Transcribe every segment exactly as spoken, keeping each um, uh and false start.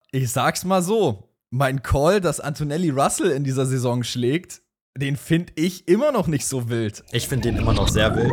ich sag's mal so, mein Call, dass Antonelli Russell in dieser Saison schlägt, den finde ich immer noch nicht so wild. Ich finde den immer noch sehr wild.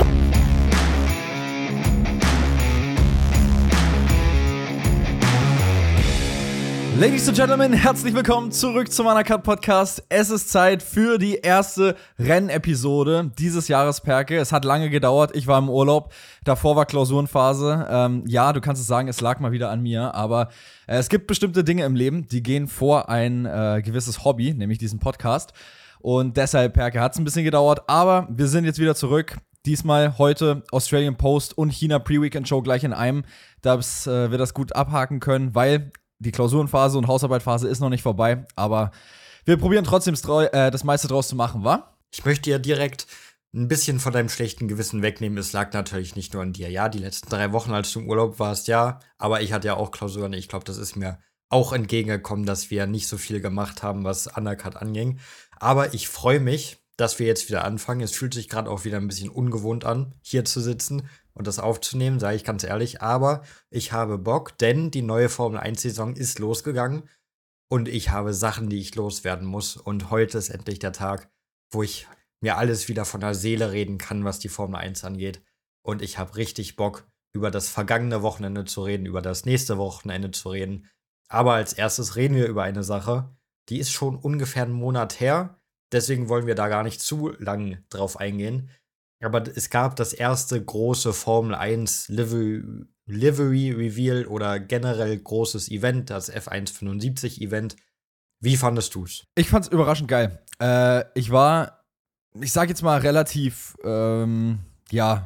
Ladies and Gentlemen, herzlich willkommen zurück zum Undercut Podcast. Es ist Zeit für die erste Rennepisode dieses Jahres, Perke. Es hat lange gedauert, ich war im Urlaub, davor war Klausurenphase. Ähm, ja, du kannst es sagen, es lag mal wieder an mir, aber äh, es gibt bestimmte Dinge im Leben, die gehen vor ein äh, gewisses Hobby, nämlich diesen Podcast. Und deshalb, Perke, hat es ein bisschen gedauert, aber wir sind jetzt wieder zurück. Diesmal heute Australian Post und China Pre-Weekend Show gleich in einem, dass äh, wir das gut abhaken können, weil die Klausurenphase und Hausarbeitphase ist noch nicht vorbei, aber wir probieren trotzdem äh, das meiste draus zu machen, wa? Ich möchte ja direkt ein bisschen von deinem schlechten Gewissen wegnehmen. Es lag natürlich nicht nur an dir. Ja, die letzten drei Wochen, als du im Urlaub warst, ja, aber ich hatte ja auch Klausuren. Ich glaube, das ist mir auch entgegengekommen, dass wir nicht so viel gemacht haben, was Undercut anging. Aber ich freue mich, dass wir jetzt wieder anfangen. Es fühlt sich gerade auch wieder ein bisschen ungewohnt an, hier zu sitzen und das aufzunehmen, sage ich ganz ehrlich. Aber ich habe Bock, denn die neue Formel eins Saison ist losgegangen und ich habe Sachen, die ich loswerden muss. Und heute ist endlich der Tag, wo ich mir alles wieder von der Seele reden kann, was die Formel eins angeht. Und ich habe richtig Bock, über das vergangene Wochenende zu reden, über das nächste Wochenende zu reden. Aber als erstes reden wir über eine Sache, die ist schon ungefähr einen Monat her. Deswegen wollen wir da gar nicht zu lang drauf eingehen. Aber es gab das erste große Formel eins Livery, Livery Reveal oder generell großes Event, das F eins fünfundsiebzig Event. Wie fandest du's? Ich fand's überraschend geil. Äh, ich war, ich sag jetzt mal relativ, ähm, ja,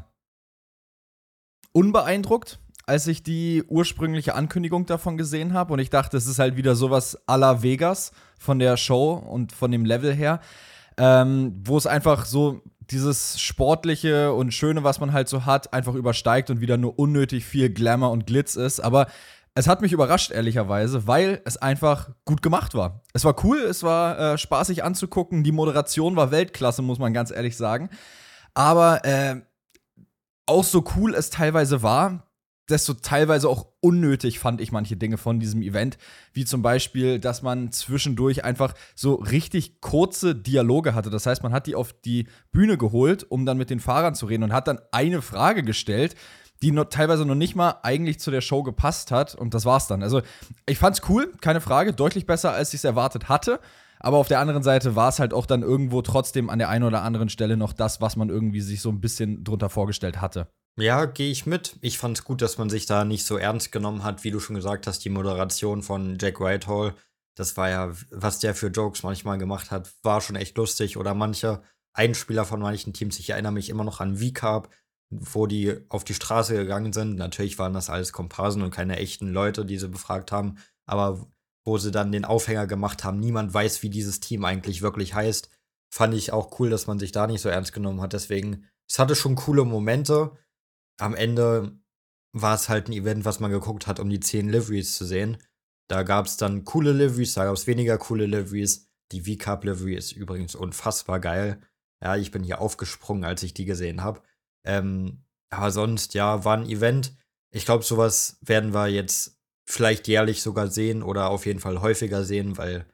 unbeeindruckt, als ich die ursprüngliche Ankündigung davon gesehen habe. Und ich dachte, es ist halt wieder sowas à la Vegas von der Show und von dem Level her, ähm, wo es einfach so dieses Sportliche und Schöne, was man halt so hat, einfach übersteigt und wieder nur unnötig viel Glamour und Glitz ist. Aber es hat mich überrascht, ehrlicherweise, weil es einfach gut gemacht war. Es war cool, es war äh, spaßig anzugucken, die Moderation war Weltklasse, muss man ganz ehrlich sagen. Aber äh, auch so cool es teilweise war, desto teilweise auch unnötig fand ich manche Dinge von diesem Event, wie zum Beispiel, dass man zwischendurch einfach so richtig kurze Dialoge hatte. Das heißt, man hat die auf die Bühne geholt, um dann mit den Fahrern zu reden und hat dann eine Frage gestellt, die noch, teilweise noch nicht mal eigentlich zu der Show gepasst hat, und das war's dann. Also, ich fand's cool, keine Frage, deutlich besser, als ich es erwartet hatte. Aber auf der anderen Seite war es halt auch dann irgendwo trotzdem an der einen oder anderen Stelle noch das, was man irgendwie sich so ein bisschen drunter vorgestellt hatte. Ja, gehe ich mit. Ich fand's gut, dass man sich da nicht so ernst genommen hat, wie du schon gesagt hast, die Moderation von Jack Whitehall. Das war ja, was der für Jokes manchmal gemacht hat, war schon echt lustig. Oder manche Einspieler von manchen Teams, ich erinnere mich immer noch an V-Carb, wo die auf die Straße gegangen sind. Natürlich waren das alles Komparsen und keine echten Leute, die sie befragt haben. Aber wo sie dann den Aufhänger gemacht haben, niemand weiß, wie dieses Team eigentlich wirklich heißt, fand ich auch cool, dass man sich da nicht so ernst genommen hat. Deswegen, es hatte schon coole Momente. Am Ende war es halt ein Event, was man geguckt hat, um die zehn Liveries zu sehen. Da gab es dann coole Liveries, da gab es weniger coole Liveries. Die V-Cup-Livery ist übrigens unfassbar geil. Ja, ich bin hier aufgesprungen, als ich die gesehen habe. Ähm, aber sonst, ja, war ein Event. Ich glaube, sowas werden wir jetzt vielleicht jährlich sogar sehen oder auf jeden Fall häufiger sehen, weil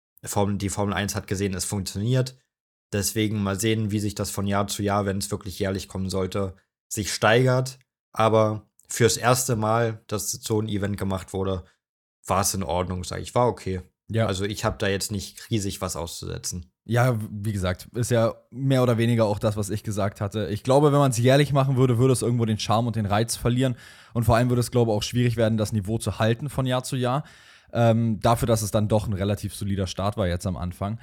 die Formel eins hat gesehen, es funktioniert. Deswegen mal sehen, wie sich das von Jahr zu Jahr, wenn es wirklich jährlich kommen sollte, sich steigert, aber fürs erste Mal, dass so ein Event gemacht wurde, war es in Ordnung, sag ich. War okay. Ja. Also ich habe da jetzt nicht riesig was auszusetzen. Ja, wie gesagt, ist ja mehr oder weniger auch das, was ich gesagt hatte. Ich glaube, wenn man es jährlich machen würde, würde es irgendwo den Charme und den Reiz verlieren. Und vor allem würde es, glaube ich, auch schwierig werden, das Niveau zu halten von Jahr zu Jahr. Ähm, dafür, dass es dann doch ein relativ solider Start war jetzt am Anfang.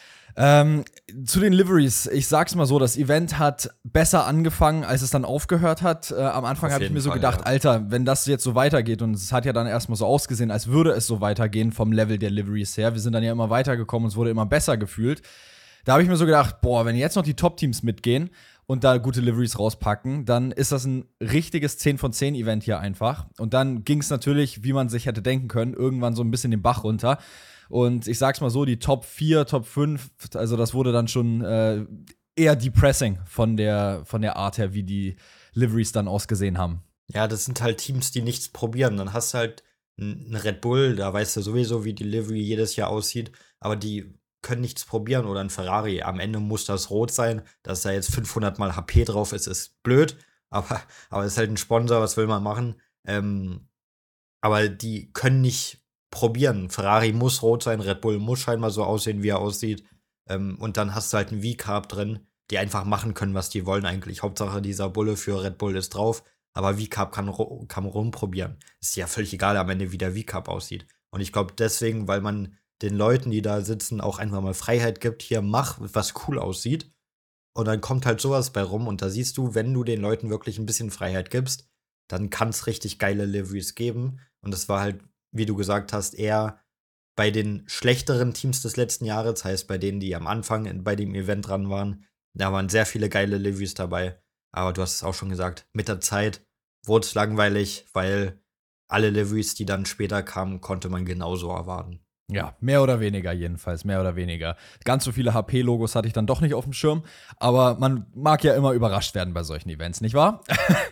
Ähm, zu den Liveries, ich sag's mal so, das Event hat besser angefangen, als es dann aufgehört hat. Äh, am Anfang habe ich mir so Fall, gedacht, ja. Alter, wenn das jetzt so weitergeht, und es hat ja dann erstmal so ausgesehen, als würde es so weitergehen vom Level der Liveries her. Wir sind dann ja immer weitergekommen und es wurde immer besser gefühlt. Da habe ich mir so gedacht, boah, wenn jetzt noch die Top-Teams mitgehen und da gute Liveries rauspacken, dann ist das ein richtiges zehn von zehn Event hier einfach. Und dann ging es natürlich, wie man sich hätte denken können, irgendwann so ein bisschen den Bach runter. Und ich sag's mal so, die Top vier, Top fünf, also das wurde dann schon äh, eher depressing von der, von der Art her, wie die Liveries dann ausgesehen haben. Ja, das sind halt Teams, die nichts probieren. Dann hast du halt ein Red Bull, da weißt du sowieso, wie die Livery jedes Jahr aussieht, aber die können nichts probieren oder ein Ferrari. Am Ende muss das rot sein, dass da jetzt fünfhundert mal H P drauf ist, ist blöd, aber, aber es ist halt ein Sponsor, was will man machen? Ähm, aber die können nicht probieren. Ferrari muss rot sein, Red Bull muss scheinbar so aussehen, wie er aussieht. Ähm, und dann hast du halt einen V-Carb drin, die einfach machen können, was die wollen eigentlich. Hauptsache, dieser Bulle für Red Bull ist drauf, aber V-Carb kann, kann rumprobieren. Ist ja völlig egal am Ende, wie der V-Carb aussieht. Und ich glaube deswegen, weil man den Leuten, die da sitzen, auch einfach mal Freiheit gibt, hier mach, was cool aussieht. Und dann kommt halt sowas bei rum und da siehst du, wenn du den Leuten wirklich ein bisschen Freiheit gibst, dann kann es richtig geile Liveries geben. Und das war halt, wie du gesagt hast, eher bei den schlechteren Teams des letzten Jahres, heißt bei denen, die am Anfang bei dem Event dran waren, da waren sehr viele geile Liveries dabei. Aber du hast es auch schon gesagt, mit der Zeit wurde es langweilig, weil alle Liveries, die dann später kamen, konnte man genauso erwarten. Ja, mehr oder weniger jedenfalls, mehr oder weniger. Ganz so viele H P-Logos hatte ich dann doch nicht auf dem Schirm, aber man mag ja immer überrascht werden bei solchen Events, nicht wahr?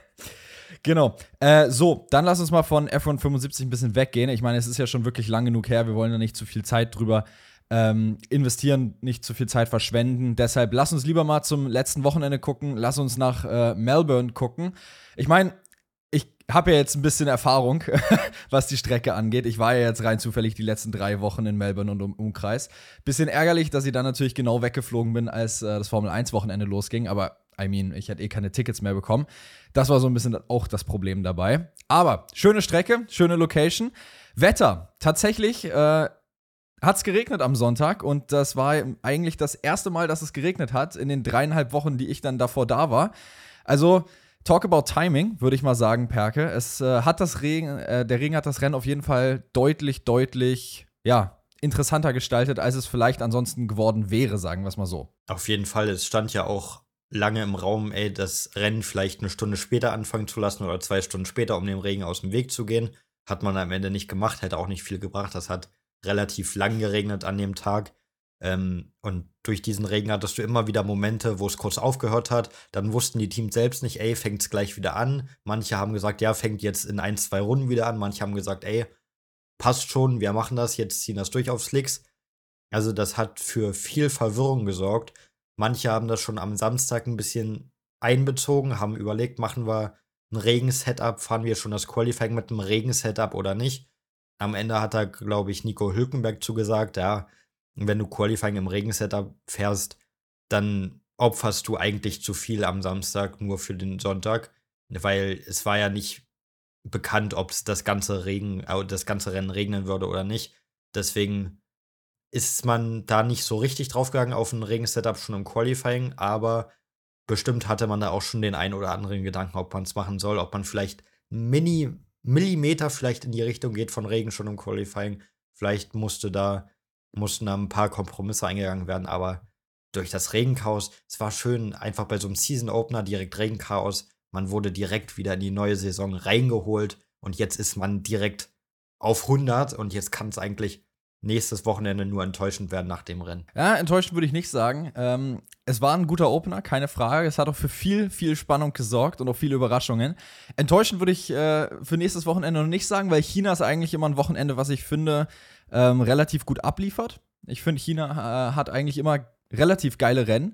Genau. Äh, so, dann lass uns mal von F eins fünfundsiebzig ein bisschen weggehen. Ich meine, es ist ja schon wirklich lang genug her, wir wollen da nicht zu viel Zeit drüber ähm, investieren, nicht zu viel Zeit verschwenden. Deshalb lass uns lieber mal zum letzten Wochenende gucken, lass uns nach äh, Melbourne gucken. Ich meine, ich habe ja jetzt ein bisschen Erfahrung, was die Strecke angeht. Ich war ja jetzt rein zufällig die letzten drei Wochen in Melbourne und im Umkreis. Bisschen ärgerlich, dass ich dann natürlich genau weggeflogen bin, als äh, das Formel eins Wochenende losging. Aber, I mean, ich hätte eh keine Tickets mehr bekommen. Das war so ein bisschen auch das Problem dabei. Aber schöne Strecke, schöne Location. Wetter, tatsächlich äh, hat es geregnet am Sonntag. Und das war eigentlich das erste Mal, dass es geregnet hat in den dreieinhalb Wochen, die ich dann davor da war. Also talk about timing, würde ich mal sagen, Perke. Es äh, hat das Regen, äh, der Regen hat das Rennen auf jeden Fall deutlich, deutlich, ja, interessanter gestaltet, als es vielleicht ansonsten geworden wäre, sagen wir es mal so. Auf jeden Fall, es stand ja auch lange im Raum, ey, das Rennen vielleicht eine Stunde später anfangen zu lassen oder zwei Stunden später, um dem Regen aus dem Weg zu gehen. Hat man am Ende nicht gemacht, hätte auch nicht viel gebracht. Das hat relativ lang geregnet an dem Tag. Ähm, und durch diesen Regen hattest du immer wieder Momente, wo es kurz aufgehört hat. Dann wussten die Teams selbst nicht, ey, fängt es gleich wieder an. Manche haben gesagt, ja, fängt jetzt in ein, zwei Runden wieder an. Manche haben gesagt, ey, passt schon, wir machen das, jetzt ziehen das durch auf Slicks. Also das hat für viel Verwirrung gesorgt. Manche haben das schon am Samstag ein bisschen einbezogen, haben überlegt, machen wir ein Regen-Setup, fahren wir schon das Qualifying mit einem Regen-Setup oder nicht. Am Ende hat da, glaube ich, Nico Hülkenberg zugesagt, ja, wenn du Qualifying im Regen-Setup fährst, dann opferst du eigentlich zu viel am Samstag nur für den Sonntag, weil es war ja nicht bekannt, ob es das ganze Regen, äh, das ganze Rennen regnen würde oder nicht. Deswegen ist man da nicht so richtig draufgegangen auf ein Regen-Setup schon im Qualifying, aber bestimmt hatte man da auch schon den einen oder anderen Gedanken, ob man es machen soll, ob man vielleicht Mini, Millimeter vielleicht in die Richtung geht von Regen schon im Qualifying. Vielleicht musste da, mussten da ein paar Kompromisse eingegangen werden, aber durch das Regenchaos, es war schön, einfach bei so einem Season-Opener direkt Regenchaos, man wurde direkt wieder in die neue Saison reingeholt und jetzt ist man direkt auf hundert und jetzt kann es eigentlich nächstes Wochenende nur enttäuschend werden nach dem Rennen. Ja, enttäuschend würde ich nicht sagen. Ähm, es war ein guter Opener, keine Frage. Es hat auch für viel, viel Spannung gesorgt und auch viele Überraschungen. Enttäuschend würde ich äh, für nächstes Wochenende noch nicht sagen, weil China ist eigentlich immer ein Wochenende, was ich finde, ähm, relativ gut abliefert. Ich finde, China äh, hat eigentlich immer relativ geile Rennen.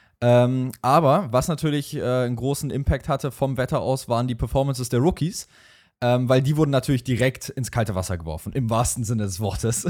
Ähm, aber was natürlich äh, einen großen Impact hatte vom Wetter aus, waren die Performances der Rookies. Ähm, weil die wurden natürlich direkt ins kalte Wasser geworfen, im wahrsten Sinne des Wortes.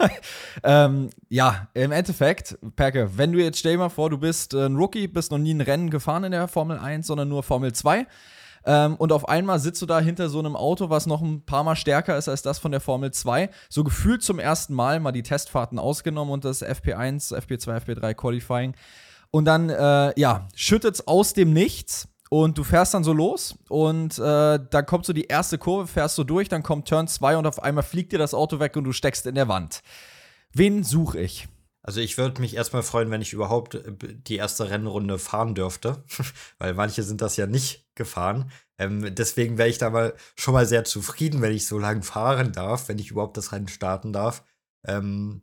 ähm, ja, im Endeffekt, Perke, wenn du jetzt, stell dir mal vor, du bist ein Rookie, bist noch nie ein Rennen gefahren in der Formel eins, sondern nur Formel zwei. Ähm, und auf einmal sitzt du da hinter so einem Auto, was noch ein paar Mal stärker ist als das von der Formel zwei. So gefühlt zum ersten Mal, mal die Testfahrten ausgenommen und das F P eins, F P zwei, F P drei Qualifying. Und dann, äh, ja, schüttet's aus dem Nichts. Und du fährst dann so los und äh, dann kommt so die erste Kurve, fährst so durch, dann kommt Turn zwei und auf einmal fliegt dir das Auto weg und du steckst in der Wand. Wen suche ich? Also ich würde mich erstmal freuen, wenn ich überhaupt die erste Rennrunde fahren dürfte, weil manche sind das ja nicht gefahren. Ähm, deswegen wäre ich da mal schon mal sehr zufrieden, wenn ich so lange fahren darf, wenn ich überhaupt das Rennen starten darf. Ähm,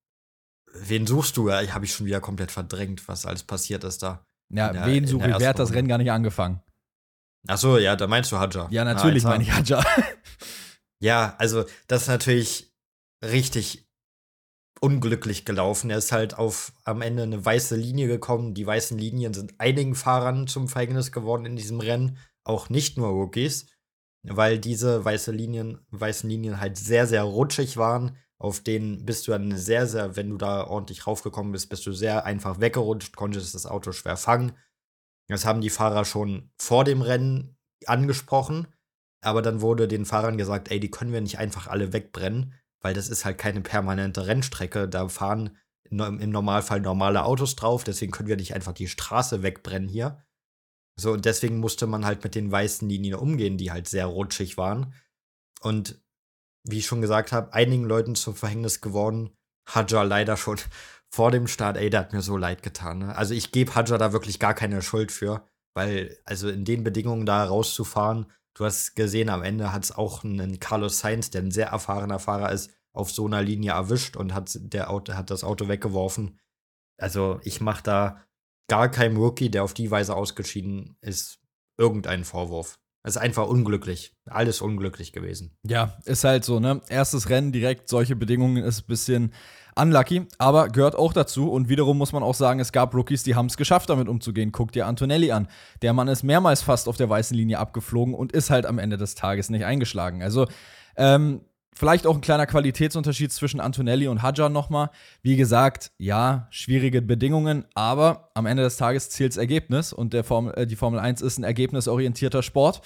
wen suchst du? Ja, habe ich schon wieder komplett verdrängt, was alles passiert ist da. Ja, der, wen suche ich? Wer hat das Rennen gar nicht angefangen? Ach so, ja, da meinst du Hadjar. Ja, natürlich meine ich Hadjar. Ja, also das ist natürlich richtig unglücklich gelaufen. Er ist halt auf am Ende eine weiße Linie gekommen. Die weißen Linien sind einigen Fahrern zum Verhängnis geworden in diesem Rennen, auch nicht nur Rookies, weil diese weiße Linien, weißen Linien halt sehr, sehr rutschig waren. Auf denen bist du dann sehr, sehr, wenn du da ordentlich raufgekommen bist, bist du sehr einfach weggerutscht, konntest das Auto schwer fangen. Das haben die Fahrer schon vor dem Rennen angesprochen, aber dann wurde den Fahrern gesagt, ey, die können wir nicht einfach alle wegbrennen, weil das ist halt keine permanente Rennstrecke. Da fahren no- im Normalfall normale Autos drauf, deswegen können wir nicht einfach die Straße wegbrennen hier. So, und deswegen musste man halt mit den weißen Linien umgehen, die halt sehr rutschig waren. Und wie ich schon gesagt habe, einigen Leuten zum Verhängnis geworden. Hadjar leider schon vor dem Start, ey, der hat mir so leid getan. Ne? Also ich gebe Hadjar da wirklich gar keine Schuld für, weil, also in den Bedingungen da rauszufahren, du hast gesehen, am Ende hat es auch einen Carlos Sainz, der ein sehr erfahrener Fahrer ist, auf so einer Linie erwischt und hat, der Auto, hat das Auto weggeworfen. Also ich mache da gar keinem Rookie, der auf die Weise ausgeschieden ist, irgendeinen Vorwurf. Es ist einfach unglücklich. Alles unglücklich gewesen. Ja, ist halt so, ne? Erstes Rennen direkt, solche Bedingungen ist ein bisschen unlucky, aber gehört auch dazu. Und wiederum muss man auch sagen, es gab Rookies, die haben es geschafft, damit umzugehen. Guck dir Antonelli an. Der Mann ist mehrmals fast auf der weißen Linie abgeflogen und ist halt am Ende des Tages nicht eingeschlagen. Also, ähm, vielleicht auch ein kleiner Qualitätsunterschied zwischen Antonelli und Hadjar nochmal. Wie gesagt, ja, schwierige Bedingungen, aber am Ende des Tages zählt das Ergebnis und der Formel, äh, die Formel eins ist ein ergebnisorientierter Sport.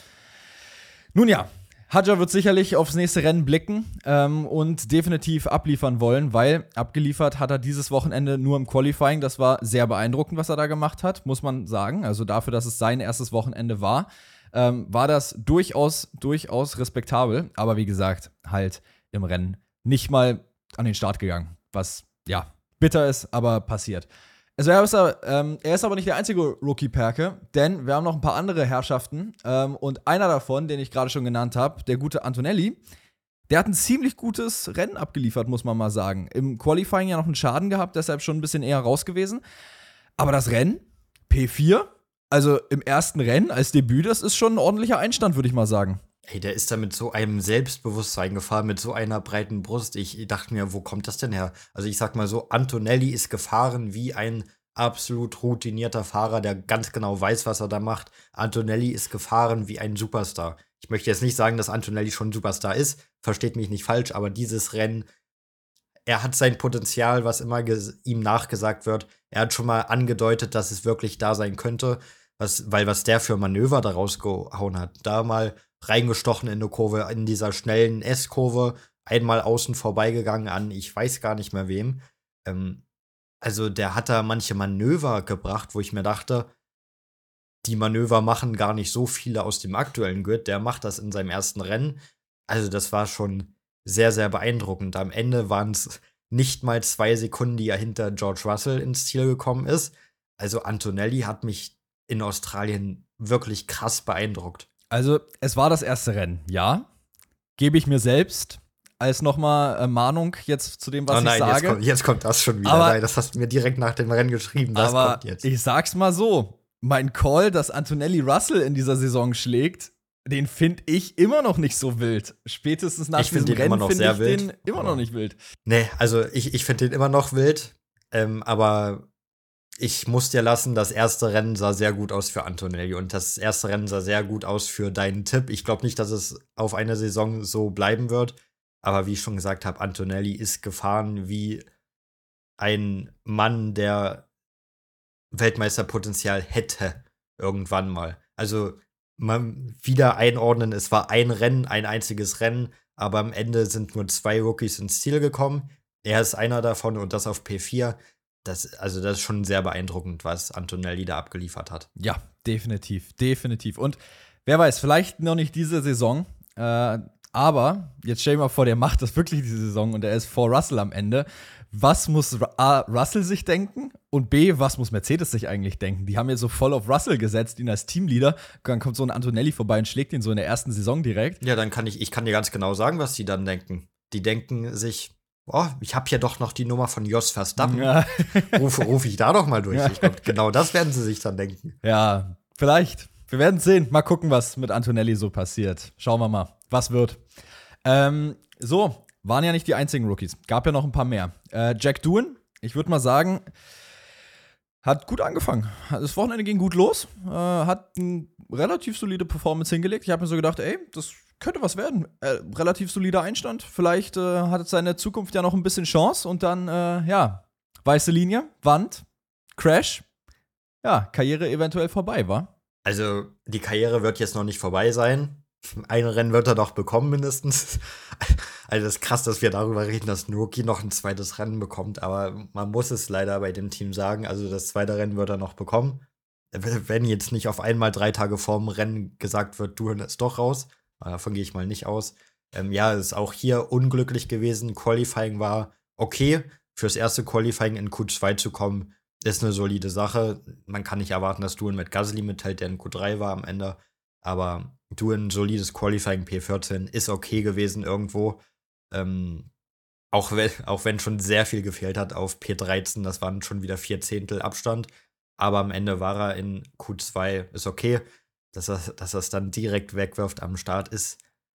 Nun ja, Hadjar wird sicherlich aufs nächste Rennen blicken ähm, und definitiv abliefern wollen, weil abgeliefert hat er dieses Wochenende nur im Qualifying. Das war sehr beeindruckend, was er da gemacht hat, muss man sagen. Also dafür, dass es sein erstes Wochenende war, ähm, war das durchaus, durchaus respektabel. Aber wie gesagt, halt im Rennen nicht mal an den Start gegangen, was, ja, bitter ist, aber passiert. Also er ist, ähm, er ist aber nicht der einzige Rookie-Perke, denn wir haben noch ein paar andere Herrschaften ähm, und einer davon, den ich gerade schon genannt habe, der gute Antonelli, der hat ein ziemlich gutes Rennen abgeliefert, muss man mal sagen. Im Qualifying ja noch einen Schaden gehabt, deshalb schon ein bisschen eher raus gewesen. Aber das Rennen, P vier, also im ersten Rennen als Debüt, das ist schon ein ordentlicher Einstand, würde ich mal sagen. Ey, der ist da mit so einem Selbstbewusstsein gefahren, mit so einer breiten Brust. Ich dachte mir, wo kommt das denn her? Also ich sag mal so, Antonelli ist gefahren wie ein absolut routinierter Fahrer, der ganz genau weiß, was er da macht. Antonelli ist gefahren wie ein Superstar. Ich möchte jetzt nicht sagen, dass Antonelli schon ein Superstar ist, versteht mich nicht falsch, aber dieses Rennen, er hat sein Potenzial, was immer ihm nachgesagt wird. Er hat schon mal angedeutet, dass es wirklich da sein könnte, was, weil was der für Manöver da rausgehauen hat. Da mal reingestochen in eine Kurve, in dieser schnellen S-Kurve, einmal außen vorbeigegangen an, ich weiß gar nicht mehr wem. Ähm, also der hat da manche Manöver gebracht, wo ich mir dachte, die Manöver machen gar nicht so viele aus dem aktuellen Grid, der macht das in seinem ersten Rennen. Also das war schon sehr, sehr beeindruckend. Am Ende waren es nicht mal zwei Sekunden, die er hinter George Russell ins Ziel gekommen ist. Also Antonelli hat mich in Australien wirklich krass beeindruckt. Also, es war das erste Rennen, ja. Gebe ich mir selbst als nochmal äh, Mahnung jetzt zu dem, was oh nein, ich sage. Jetzt kommt, jetzt kommt das schon wieder. Aber, nein, das hast du mir direkt nach dem Rennen geschrieben. Das aber kommt jetzt. Ich sag's mal so: Mein Call, dass Antonelli Russell in dieser Saison schlägt, den finde ich immer noch nicht so wild. Spätestens nach ich diesem den Rennen finde ich wild, den immer noch nicht wild. Nee, also ich, ich finde den immer noch wild. Ähm, aber ich muss dir lassen, das erste Rennen sah sehr gut aus für Antonelli und das erste Rennen sah sehr gut aus für deinen Tipp. Ich glaube nicht, dass es auf eine Saison so bleiben wird, aber wie ich schon gesagt habe, Antonelli ist gefahren wie ein Mann, der Weltmeisterpotenzial hätte irgendwann mal. Also man wieder einordnen, es war ein Rennen, ein einziges Rennen, aber am Ende sind nur zwei Rookies ins Ziel gekommen. Er ist einer davon und das auf P vier. Das, also das ist schon sehr beeindruckend, was Antonelli da abgeliefert hat. Ja, definitiv, definitiv. Und wer weiß, vielleicht noch nicht diese Saison, äh, aber jetzt stell dir mal vor, der macht das wirklich diese Saison und er ist vor Russell am Ende. Was muss A, Russell sich denken und B, was muss Mercedes sich eigentlich denken? Die haben jetzt so voll auf Russell gesetzt, ihn als Teamleader. Dann kommt so ein Antonelli vorbei und schlägt ihn so in der ersten Saison direkt. Ja, dann kann ich, ich kann dir ganz genau sagen, was die dann denken. Die denken sich, oh, ich habe ja doch noch die Nummer von Jos Verstappen. Ja. Rufe ruf ich da doch mal durch. Ich glaube, genau das werden sie sich dann denken. Ja, vielleicht. Wir werden sehen. Mal gucken, was mit Antonelli so passiert. Schauen wir mal, was wird. Ähm, so, waren ja nicht die einzigen Rookies. Gab ja noch ein paar mehr. Äh, Jack Doohan, ich würde mal sagen, hat gut angefangen. Das Wochenende ging gut los. Äh, hat eine relativ solide Performance hingelegt. Ich habe mir so gedacht, ey, das könnte was werden. Äh, relativ solider Einstand. Vielleicht äh, hat seine Zukunft ja noch ein bisschen Chance. Und dann, äh, ja, weiße Linie, Wand, Crash. Ja, Karriere eventuell vorbei, war. Also, die Karriere wird jetzt noch nicht vorbei sein. Ein Rennen wird er doch bekommen, mindestens. Also, das ist krass, dass wir darüber reden, dass ein Rookie noch ein zweites Rennen bekommt. Aber man muss es leider bei dem Team sagen. Also, das zweite Rennen wird er noch bekommen. Wenn jetzt nicht auf einmal drei Tage vorm Rennen gesagt wird, Doohan ist doch raus. Davon gehe ich mal nicht aus. Ähm, ja, ist auch hier unglücklich gewesen. Qualifying war okay. Fürs erste Qualifying in Q zwei zu kommen, ist eine solide Sache. Man kann nicht erwarten, dass Doohan mit Gasly mithält, der in Q drei war am Ende. Aber Doohan, solides Qualifying P vierzehn, ist okay gewesen irgendwo. Ähm, auch, wenn, auch wenn schon sehr viel gefehlt hat auf P dreizehn, das waren schon wieder vier Zehntel Abstand. Aber am Ende war er in Q zwei, ist okay. Dass er, dass er es dann direkt wegwirft am Start, ist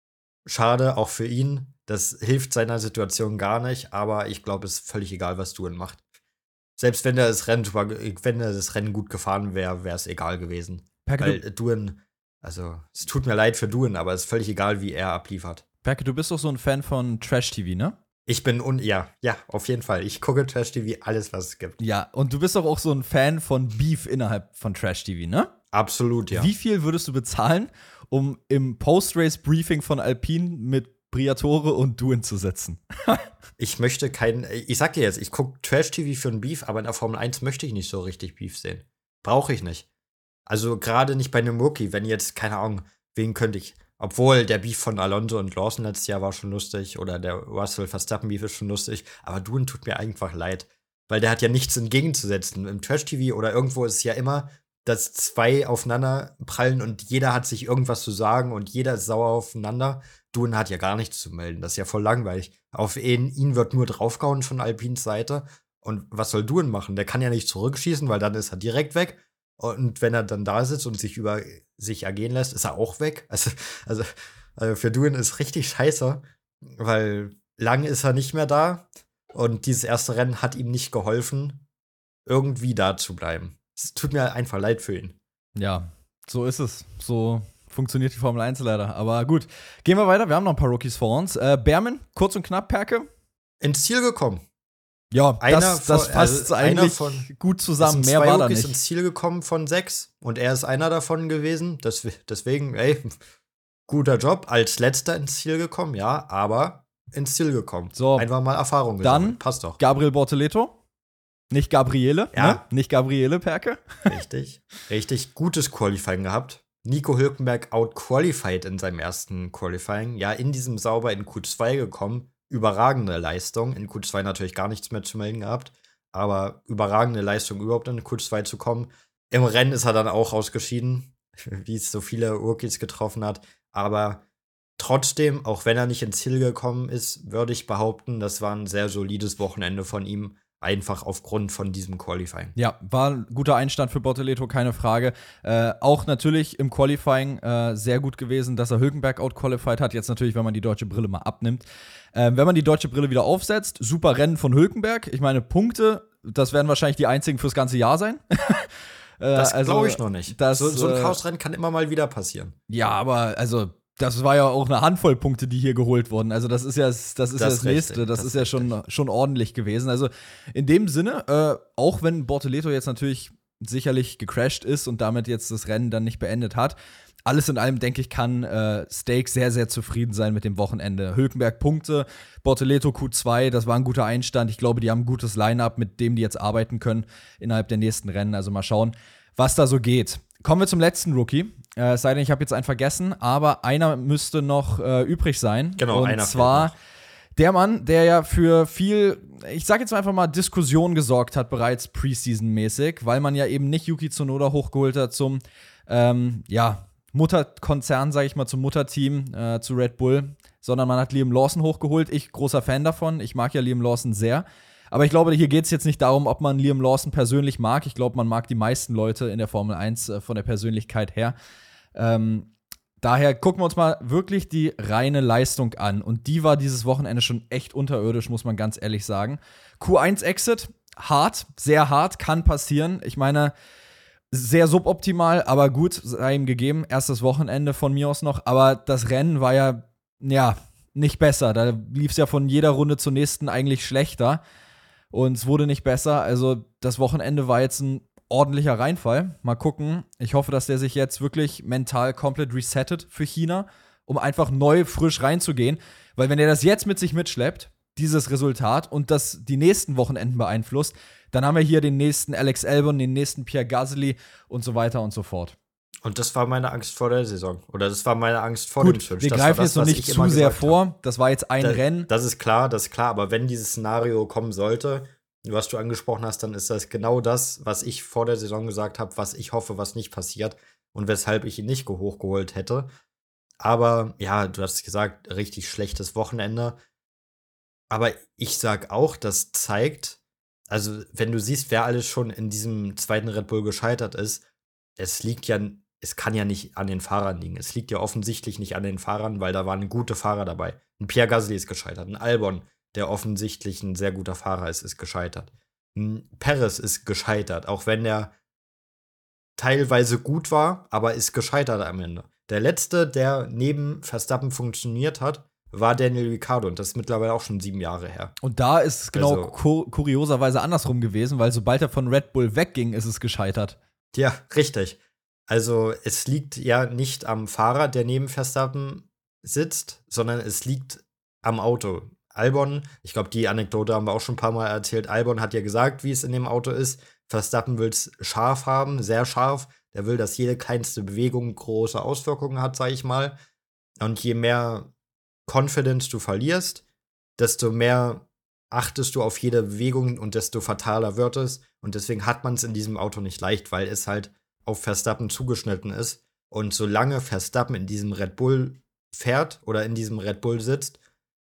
schade, auch für ihn. Das hilft seiner Situation gar nicht, aber ich glaube, es ist völlig egal, was Doohan macht. Selbst wenn er das Rennen, wenn er das Rennen gut gefahren wäre, wäre es egal gewesen. Perke, Weil Doohan, also es tut mir leid für Doohan, aber es ist völlig egal, wie er abliefert. Perke, du bist doch so ein Fan von Trash-T V, ne? Ich bin, un ja, ja, auf jeden Fall. Ich gucke Trash-T V, alles, was es gibt. Ja, und du bist doch auch so ein Fan von Beef innerhalb von Trash-T V, ne? Absolut, ja. Wie viel würdest du bezahlen, um im Post-Race-Briefing von Alpine mit Briatore und Doohan zu setzen? Ich möchte keinen, ich sag dir jetzt, ich gucke Trash-T V für ein Beef, aber in der Formel eins möchte ich nicht so richtig Beef sehen. Brauche ich nicht. Also gerade nicht bei einem Rookie, wenn jetzt, keine Ahnung, wen könnte ich, obwohl der Beef von Alonso und Lawson letztes Jahr war schon lustig oder der Russell-Verstappen-Beef ist schon lustig, aber Doohan tut mir einfach leid, weil der hat ja nichts entgegenzusetzen. Im Trash-T V oder irgendwo ist es ja immer, dass zwei aufeinander prallen und jeder hat sich irgendwas zu sagen und jeder ist sauer aufeinander. Doohan hat ja gar nichts zu melden. Das ist ja voll langweilig. Auf ihn, ihn wird nur draufgehauen von Alpines Seite. Und was soll Doohan machen? Der kann ja nicht zurückschießen, weil dann ist er direkt weg. Und wenn er dann da sitzt und sich über sich ergehen lässt, ist er auch weg. Also, also, also für Doohan ist richtig scheiße, weil lang ist er nicht mehr da. Und dieses erste Rennen hat ihm nicht geholfen, irgendwie da zu bleiben. Es tut mir einfach leid für ihn. Ja, so ist es. So funktioniert die Formel eins leider. Aber gut, gehen wir weiter. Wir haben noch ein paar Rookies vor uns. Äh, Behrman, kurz und knapp, Perke. Ins Ziel gekommen. Ja, einer das, das von, fasst also eigentlich von, gut zusammen. Es sind Mehr zwei war da Rookies nicht. ins Ziel gekommen von sechs. Und er ist einer davon gewesen. Das, deswegen, ey, guter Job. Als letzter ins Ziel gekommen, ja, aber ins Ziel gekommen. So, einfach mal Erfahrung gesammelt. Dann passt doch. Gabriel Bortoleto. Nicht Gabriele, ja. Ne? Nicht Gabriele, Perke. Richtig. Richtig gutes Qualifying gehabt. Nico Hülkenberg outqualified in seinem ersten Qualifying. Ja, in diesem sauber in Q zwei gekommen. Überragende Leistung. In Q zwei natürlich gar nichts mehr zu melden gehabt. Aber überragende Leistung, überhaupt in Q zwei zu kommen. Im Rennen ist er dann auch ausgeschieden, wie es so viele Rookies getroffen hat. Aber trotzdem, auch wenn er nicht ins Ziel gekommen ist, würde ich behaupten, das war ein sehr solides Wochenende von ihm. Einfach aufgrund von diesem Qualifying. Ja, war ein guter Einstand für Bortoleto, keine Frage. Äh, auch natürlich im Qualifying äh, sehr gut gewesen, dass er Hülkenberg outqualified hat. Jetzt natürlich, wenn man die deutsche Brille mal abnimmt. Äh, wenn man die deutsche Brille wieder aufsetzt, super Rennen von Hülkenberg. Ich meine, Punkte, das werden wahrscheinlich die einzigen fürs ganze Jahr sein. äh, das also, glaube ich noch nicht. Das, so, so ein äh, Chaosrennen kann immer mal wieder passieren. Ja, aber also das war ja auch eine Handvoll Punkte, die hier geholt wurden. Also das ist ja das, ist das, ja das Nächste. Das, das ist ja schon, schon ordentlich gewesen. Also in dem Sinne, äh, auch wenn Bortoleto jetzt natürlich sicherlich gecrashed ist und damit jetzt das Rennen dann nicht beendet hat, alles in allem, denke ich, kann äh, Stake sehr, sehr zufrieden sein mit dem Wochenende. Hülkenberg Punkte, Bortoleto Q zwei, das war ein guter Einstand. Ich glaube, die haben ein gutes Line-Up, mit dem die jetzt arbeiten können innerhalb der nächsten Rennen. Also mal schauen, was da so geht. Kommen wir zum letzten Rookie. Äh, es sei denn, ich habe jetzt einen vergessen, aber einer müsste noch äh, übrig sein. Genau, und einer. Und zwar der Mann, der ja für viel, ich sag jetzt einfach mal, Diskussion gesorgt hat, bereits Preseason-mäßig, weil man ja eben nicht Yuki Tsunoda hochgeholt hat zum, ähm, ja, Mutterkonzern, sage ich mal, zum Mutterteam, äh, zu Red Bull, sondern man hat Liam Lawson hochgeholt. Ich, großer Fan davon. Ich mag ja Liam Lawson sehr. Aber ich glaube, hier geht es jetzt nicht darum, ob man Liam Lawson persönlich mag. Ich glaube, man mag die meisten Leute in der Formel eins äh, von der Persönlichkeit her. Ähm, daher gucken wir uns mal wirklich die reine Leistung an. Und die war dieses Wochenende schon echt unterirdisch, muss man ganz ehrlich sagen. Q eins Exit, hart, sehr hart, kann passieren. Ich meine, sehr suboptimal, aber gut, sei ihm gegeben. Erstes Wochenende von mir aus noch. Aber das Rennen war ja, ja, nicht besser. Da lief es ja von jeder Runde zur nächsten eigentlich schlechter. Und es wurde nicht besser. Also das Wochenende war jetzt ein ordentlicher Reinfall. Mal gucken. Ich hoffe, dass der sich jetzt wirklich mental komplett resettet für China, um einfach neu, frisch reinzugehen. Weil wenn er das jetzt mit sich mitschleppt, dieses Resultat, und das die nächsten Wochenenden beeinflusst, dann haben wir hier den nächsten Alex Albon, den nächsten Pierre Gasly und so weiter und so fort. Und das war meine Angst vor der Saison. Oder das war meine Angst vor Gut, dem Switch. Wir das greifen das, jetzt noch nicht zu sehr vor. Das war jetzt ein da, Rennen. Das ist klar, das ist klar. Aber wenn dieses Szenario kommen sollte, was du angesprochen hast, dann ist das genau das, was ich vor der Saison gesagt habe, was ich hoffe, was nicht passiert und weshalb ich ihn nicht hochgeholt hätte. Aber ja, du hast gesagt, richtig schlechtes Wochenende. Aber ich sag auch, das zeigt, also wenn du siehst, wer alles schon in diesem zweiten Red Bull gescheitert ist, es liegt ja, es kann ja nicht an den Fahrern liegen. Es liegt ja offensichtlich nicht an den Fahrern, weil da waren gute Fahrer dabei. Ein Pierre Gasly ist gescheitert, ein Albon, der offensichtlich ein sehr guter Fahrer ist, ist gescheitert. Ein Perez ist gescheitert, auch wenn er teilweise gut war, aber ist gescheitert am Ende. Der letzte, der neben Verstappen funktioniert hat, war Daniel Ricciardo, und das ist mittlerweile auch schon sieben Jahre her. Und da ist es genau Also, kur- kurioserweise andersrum gewesen, weil sobald er von Red Bull wegging, ist es gescheitert. Ja, richtig. Also es liegt ja nicht am Fahrer, der neben Verstappen sitzt, sondern es liegt am Auto. Albon, ich glaube, die Anekdote haben wir auch schon ein paar Mal erzählt, Albon hat ja gesagt, wie es in dem Auto ist. Verstappen will es scharf haben, sehr scharf. Der will, dass jede kleinste Bewegung große Auswirkungen hat, sag ich mal. Und je mehr Confidence du verlierst, desto mehr achtest du auf jede Bewegung und desto fataler wird es. Und deswegen hat man es in diesem Auto nicht leicht, weil es halt auf Verstappen zugeschnitten ist. Und solange Verstappen in diesem Red Bull fährt oder in diesem Red Bull sitzt,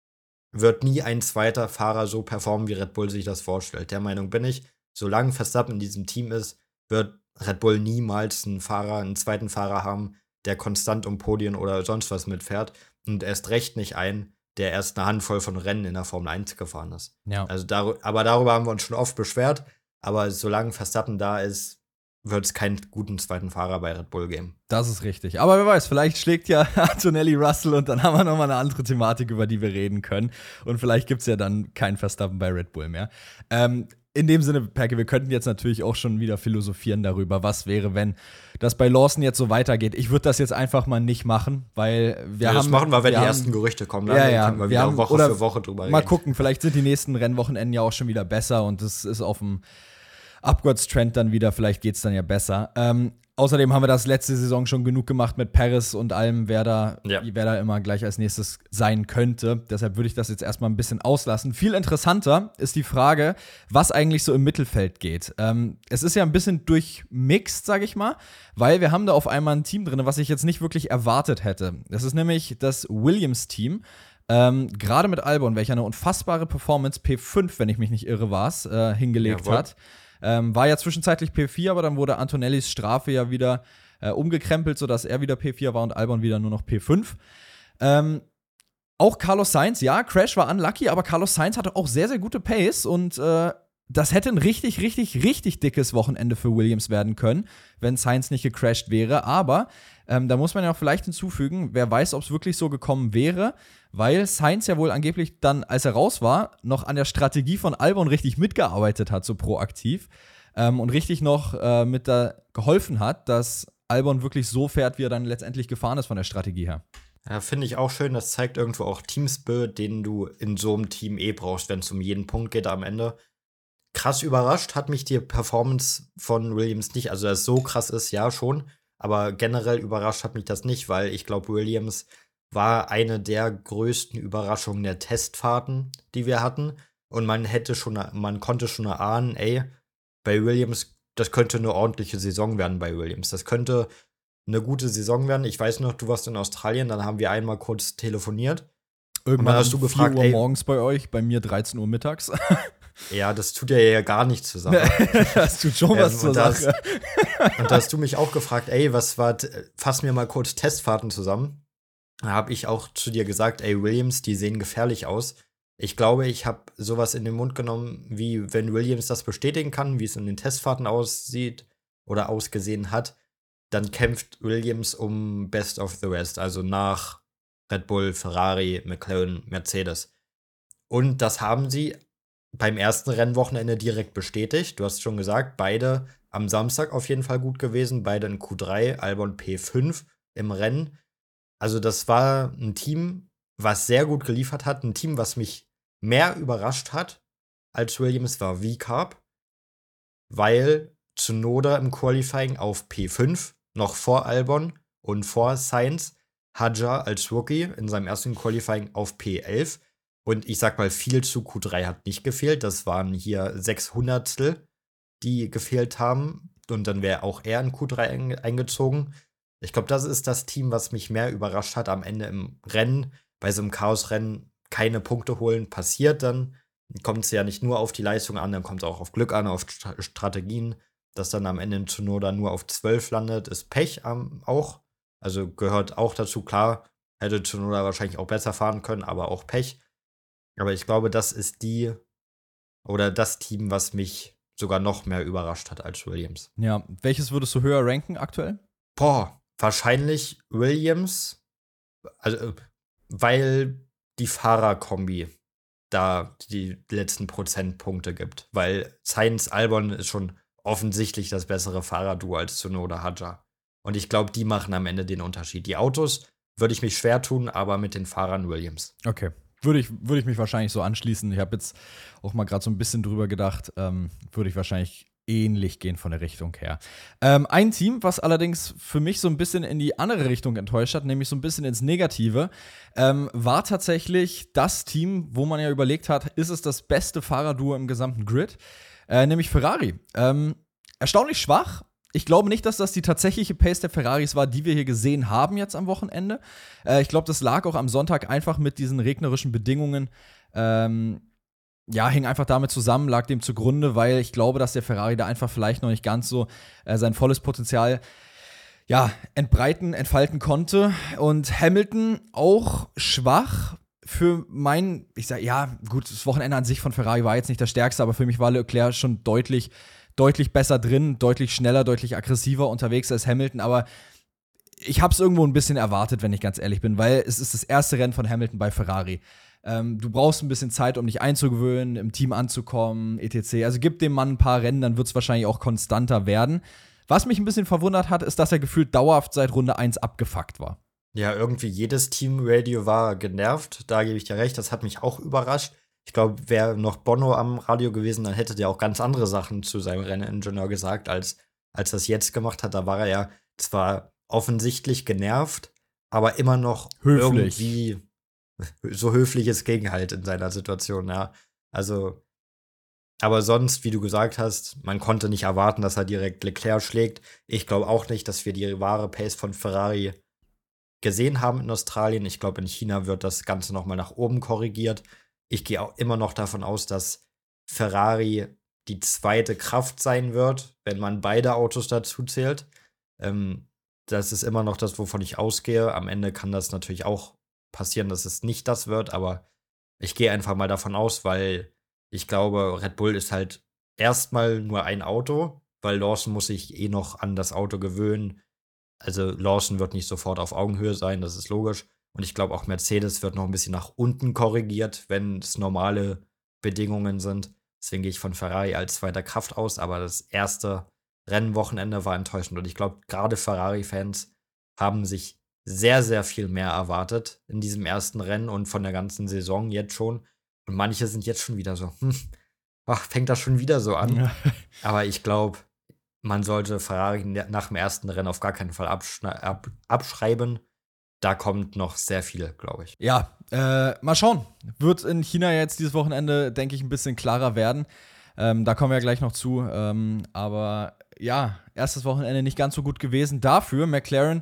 wird nie ein zweiter Fahrer so performen, wie Red Bull sich das vorstellt. Der Meinung bin ich, solange Verstappen in diesem Team ist, wird Red Bull niemals einen Fahrer, einen zweiten Fahrer haben, der konstant um Podien oder sonst was mitfährt. Und erst recht nicht ein, der erst eine Handvoll von Rennen in der Formel eins gefahren ist. Ja. Also dar- aber darüber haben wir uns schon oft beschwert. Aber solange Verstappen da ist, wird es keinen guten zweiten Fahrer bei Red Bull geben. Das ist richtig. Aber wer weiß, vielleicht schlägt ja Antonelli Russell und dann haben wir noch mal eine andere Thematik, über die wir reden können. Und vielleicht gibt es ja dann keinen Verstappen bei Red Bull mehr. Ähm, in dem Sinne, Perke, wir könnten jetzt natürlich auch schon wieder philosophieren darüber, was wäre, wenn das bei Lawson jetzt so weitergeht. Ich würde das jetzt einfach mal nicht machen, weil wir ja, haben. Das machen wir, wenn wir die haben, ersten Gerüchte kommen. Dann ja, ja, können wir wir wieder haben, Woche oder für Woche drüber reden. Mal gucken, vielleicht sind die nächsten Rennwochenenden ja auch schon wieder besser und es ist auf dem Upwards-Trend dann wieder, vielleicht geht's dann ja besser. Ähm, außerdem haben wir das letzte Saison schon genug gemacht mit Perez und allem, wer da, Ja. wer da immer gleich als nächstes sein könnte. Deshalb würde ich das jetzt erstmal ein bisschen auslassen. Viel interessanter ist die Frage, was eigentlich so im Mittelfeld geht. Ähm, es ist ja ein bisschen durchmixed, sag ich mal, weil wir haben da auf einmal ein Team drin, was ich jetzt nicht wirklich erwartet hätte. Das ist nämlich das Williams-Team. Ähm, Gerade mit Albon, welcher eine unfassbare Performance, P fünf, wenn ich mich nicht irre war, äh, hingelegt Jawohl. hat. Ähm, war ja zwischenzeitlich P vier, aber dann wurde Antonellis Strafe ja wieder äh, umgekrempelt, sodass er wieder P vier war und Albon wieder nur noch P fünf. Ähm, auch Carlos Sainz, ja, Crash war unlucky, aber Carlos Sainz hatte auch sehr, sehr gute Pace und äh, das hätte ein richtig, richtig, richtig dickes Wochenende für Williams werden können, wenn Sainz nicht gecrashed wäre. Aber ähm, da muss man ja auch vielleicht hinzufügen, wer weiß, ob es wirklich so gekommen wäre, weil Sainz ja wohl angeblich dann, als er raus war, noch an der Strategie von Albon richtig mitgearbeitet hat, so proaktiv. Ähm, und richtig noch äh, mit da geholfen hat, dass Albon wirklich so fährt, wie er dann letztendlich gefahren ist von der Strategie her. Ja, finde ich auch schön. Das zeigt irgendwo auch Teamspirit, den du in so einem Team eh brauchst, wenn es um jeden Punkt geht am Ende. Krass überrascht hat mich die Performance von Williams nicht. Also, dass es so krass ist, ja, schon. Aber generell überrascht hat mich das nicht, weil ich glaube, Williams war eine der größten Überraschungen der Testfahrten, die wir hatten. Und man hätte schon, man konnte schon erahnen, ey, bei Williams, das könnte eine ordentliche Saison werden bei Williams. Das könnte eine gute Saison werden. Ich weiß noch, du warst in Australien, dann haben wir einmal kurz telefoniert. Irgendwann hast du um gefragt, vier Uhr ey, morgens bei euch, bei mir dreizehn Uhr mittags. Ja, das tut ja ja gar nichts zusammen. Das tut schon was ähm, zur und da Sache. hast- Und da hast du mich auch gefragt, ey, was war, fass mir mal kurz Testfahrten zusammen. Da habe ich auch zu dir gesagt, ey, Williams, die sehen gefährlich aus. Ich glaube, ich habe sowas in den Mund genommen, wie wenn Williams das bestätigen kann, wie es in den Testfahrten aussieht oder ausgesehen hat, dann kämpft Williams um Best of the Rest, also nach Red Bull, Ferrari, McLaren, Mercedes. Und das haben sie beim ersten Rennwochenende direkt bestätigt. Du hast schon gesagt, beide am Samstag auf jeden Fall gut gewesen, beide in Q drei, Albon P fünf im Rennen. Also das war ein Team, was sehr gut geliefert hat, ein Team, was mich mehr überrascht hat als Williams, war V-Carb, weil Tsunoda im Qualifying auf P fünf, noch vor Albon und vor Sainz, Hadjar als Rookie in seinem ersten Qualifying auf P elf. Und ich sag mal, viel zu Q drei hat nicht gefehlt. Das waren hier sechs Hundertstel, die gefehlt haben. Und dann wäre auch er in Q drei einge- eingezogen. Ich glaube, das ist das Team, was mich mehr überrascht hat am Ende im Rennen. Bei so einem Chaosrennen keine Punkte holen passiert dann. Kommt es ja nicht nur auf die Leistung an, dann kommt es auch auf Glück an, auf Stra- Strategien. Dass dann am Ende ein Tsunoda nur auf zwölf landet, ist Pech ähm, auch. Also gehört auch dazu, klar, hätte Tsunoda wahrscheinlich auch besser fahren können, aber auch Pech. Aber ich glaube, das ist die oder das Team, was mich sogar noch mehr überrascht hat als Williams. Ja, welches würdest du höher ranken aktuell? Boah, wahrscheinlich Williams, also äh, weil die Fahrerkombi da die letzten Prozentpunkte gibt. Weil Sainz Albon ist schon offensichtlich das bessere Fahrerduo als Tsunoda Hadjar. Und ich glaube, die machen am Ende den Unterschied. Die Autos würde ich mich schwer tun, aber mit den Fahrern Williams. Okay. Würde ich, würde ich mich wahrscheinlich so anschließen. Ich habe jetzt auch mal gerade so ein bisschen drüber gedacht. Ähm, würde ich wahrscheinlich ähnlich gehen von der Richtung her. Ähm, ein Team, was allerdings für mich so ein bisschen in die andere Richtung enttäuscht hat, nämlich so ein bisschen ins Negative, ähm, war tatsächlich das Team, wo man ja überlegt hat, ist es das beste Fahrerduo im gesamten Grid? Äh, nämlich Ferrari. Ähm, erstaunlich schwach. Ich glaube nicht, dass das die tatsächliche Pace der Ferraris war, die wir hier gesehen haben jetzt am Wochenende. Äh, ich glaube, das lag auch am Sonntag einfach mit diesen regnerischen Bedingungen. Ähm, ja, hing einfach damit zusammen, lag dem zugrunde, weil ich glaube, dass der Ferrari da einfach vielleicht noch nicht ganz so äh, sein volles Potenzial ja, entbreiten, entfalten konnte. Und Hamilton auch schwach. Für mein, ich sag, ja, gut, das Wochenende an sich von Ferrari war jetzt nicht das stärkste, aber für mich war Leclerc schon deutlich deutlich besser drin, deutlich schneller, deutlich aggressiver unterwegs als Hamilton, aber ich habe es irgendwo ein bisschen erwartet, wenn ich ganz ehrlich bin, weil es ist das erste Rennen von Hamilton bei Ferrari. Ähm, du brauchst ein bisschen Zeit, um dich einzugewöhnen, im Team anzukommen, et cetera. Also gib dem Mann ein paar Rennen, dann wird es wahrscheinlich auch konstanter werden. Was mich ein bisschen verwundert hat, ist, dass er gefühlt dauerhaft seit Runde eins abgefuckt war. Ja, irgendwie jedes Teamradio war genervt, da gebe ich dir recht, das hat mich auch überrascht. Ich glaube, wäre noch Bono am Radio gewesen, dann hätte der auch ganz andere Sachen zu seinem Renningenieur gesagt, als, als das jetzt gemacht hat. Da war er ja zwar offensichtlich genervt, aber immer noch Höflich. irgendwie so höfliches Gegenhalt in seiner Situation, ja. Also, aber sonst, wie du gesagt hast, man konnte nicht erwarten, dass er direkt Leclerc schlägt. Ich glaube auch nicht, dass wir die wahre Pace von Ferrari gesehen haben in Australien. Ich glaube, in China wird das Ganze noch mal nach oben korrigiert. Ich gehe auch immer noch davon aus, dass Ferrari die zweite Kraft sein wird, wenn man beide Autos dazu zählt. Ähm, das ist immer noch das, wovon ich ausgehe. Am Ende kann das natürlich auch passieren, dass es nicht das wird, aber ich gehe einfach mal davon aus, weil ich glaube, Red Bull ist halt erstmal nur ein Auto, weil Lawson muss sich eh noch an das Auto gewöhnen. Also Lawson wird nicht sofort auf Augenhöhe sein, das ist logisch. Und ich glaube, auch Mercedes wird noch ein bisschen nach unten korrigiert, wenn es normale Bedingungen sind. Deswegen gehe ich von Ferrari als zweiter Kraft aus. Aber das erste Rennwochenende war enttäuschend. Und ich glaube, gerade Ferrari-Fans haben sich sehr, sehr viel mehr erwartet in diesem ersten Rennen und von der ganzen Saison jetzt schon. Und manche sind jetzt schon wieder so, hm, ach, fängt das schon wieder so an. Ja. Aber ich glaube, man sollte Ferrari nach dem ersten Rennen auf gar keinen Fall abschna- ab- abschreiben. Da kommt noch sehr viel, glaube ich. Ja, äh, mal schauen. Wird in China jetzt dieses Wochenende, denke ich, ein bisschen klarer werden. Ähm, da kommen wir ja gleich noch zu. Ähm, aber ja, erstes Wochenende nicht ganz so gut gewesen. Dafür McLaren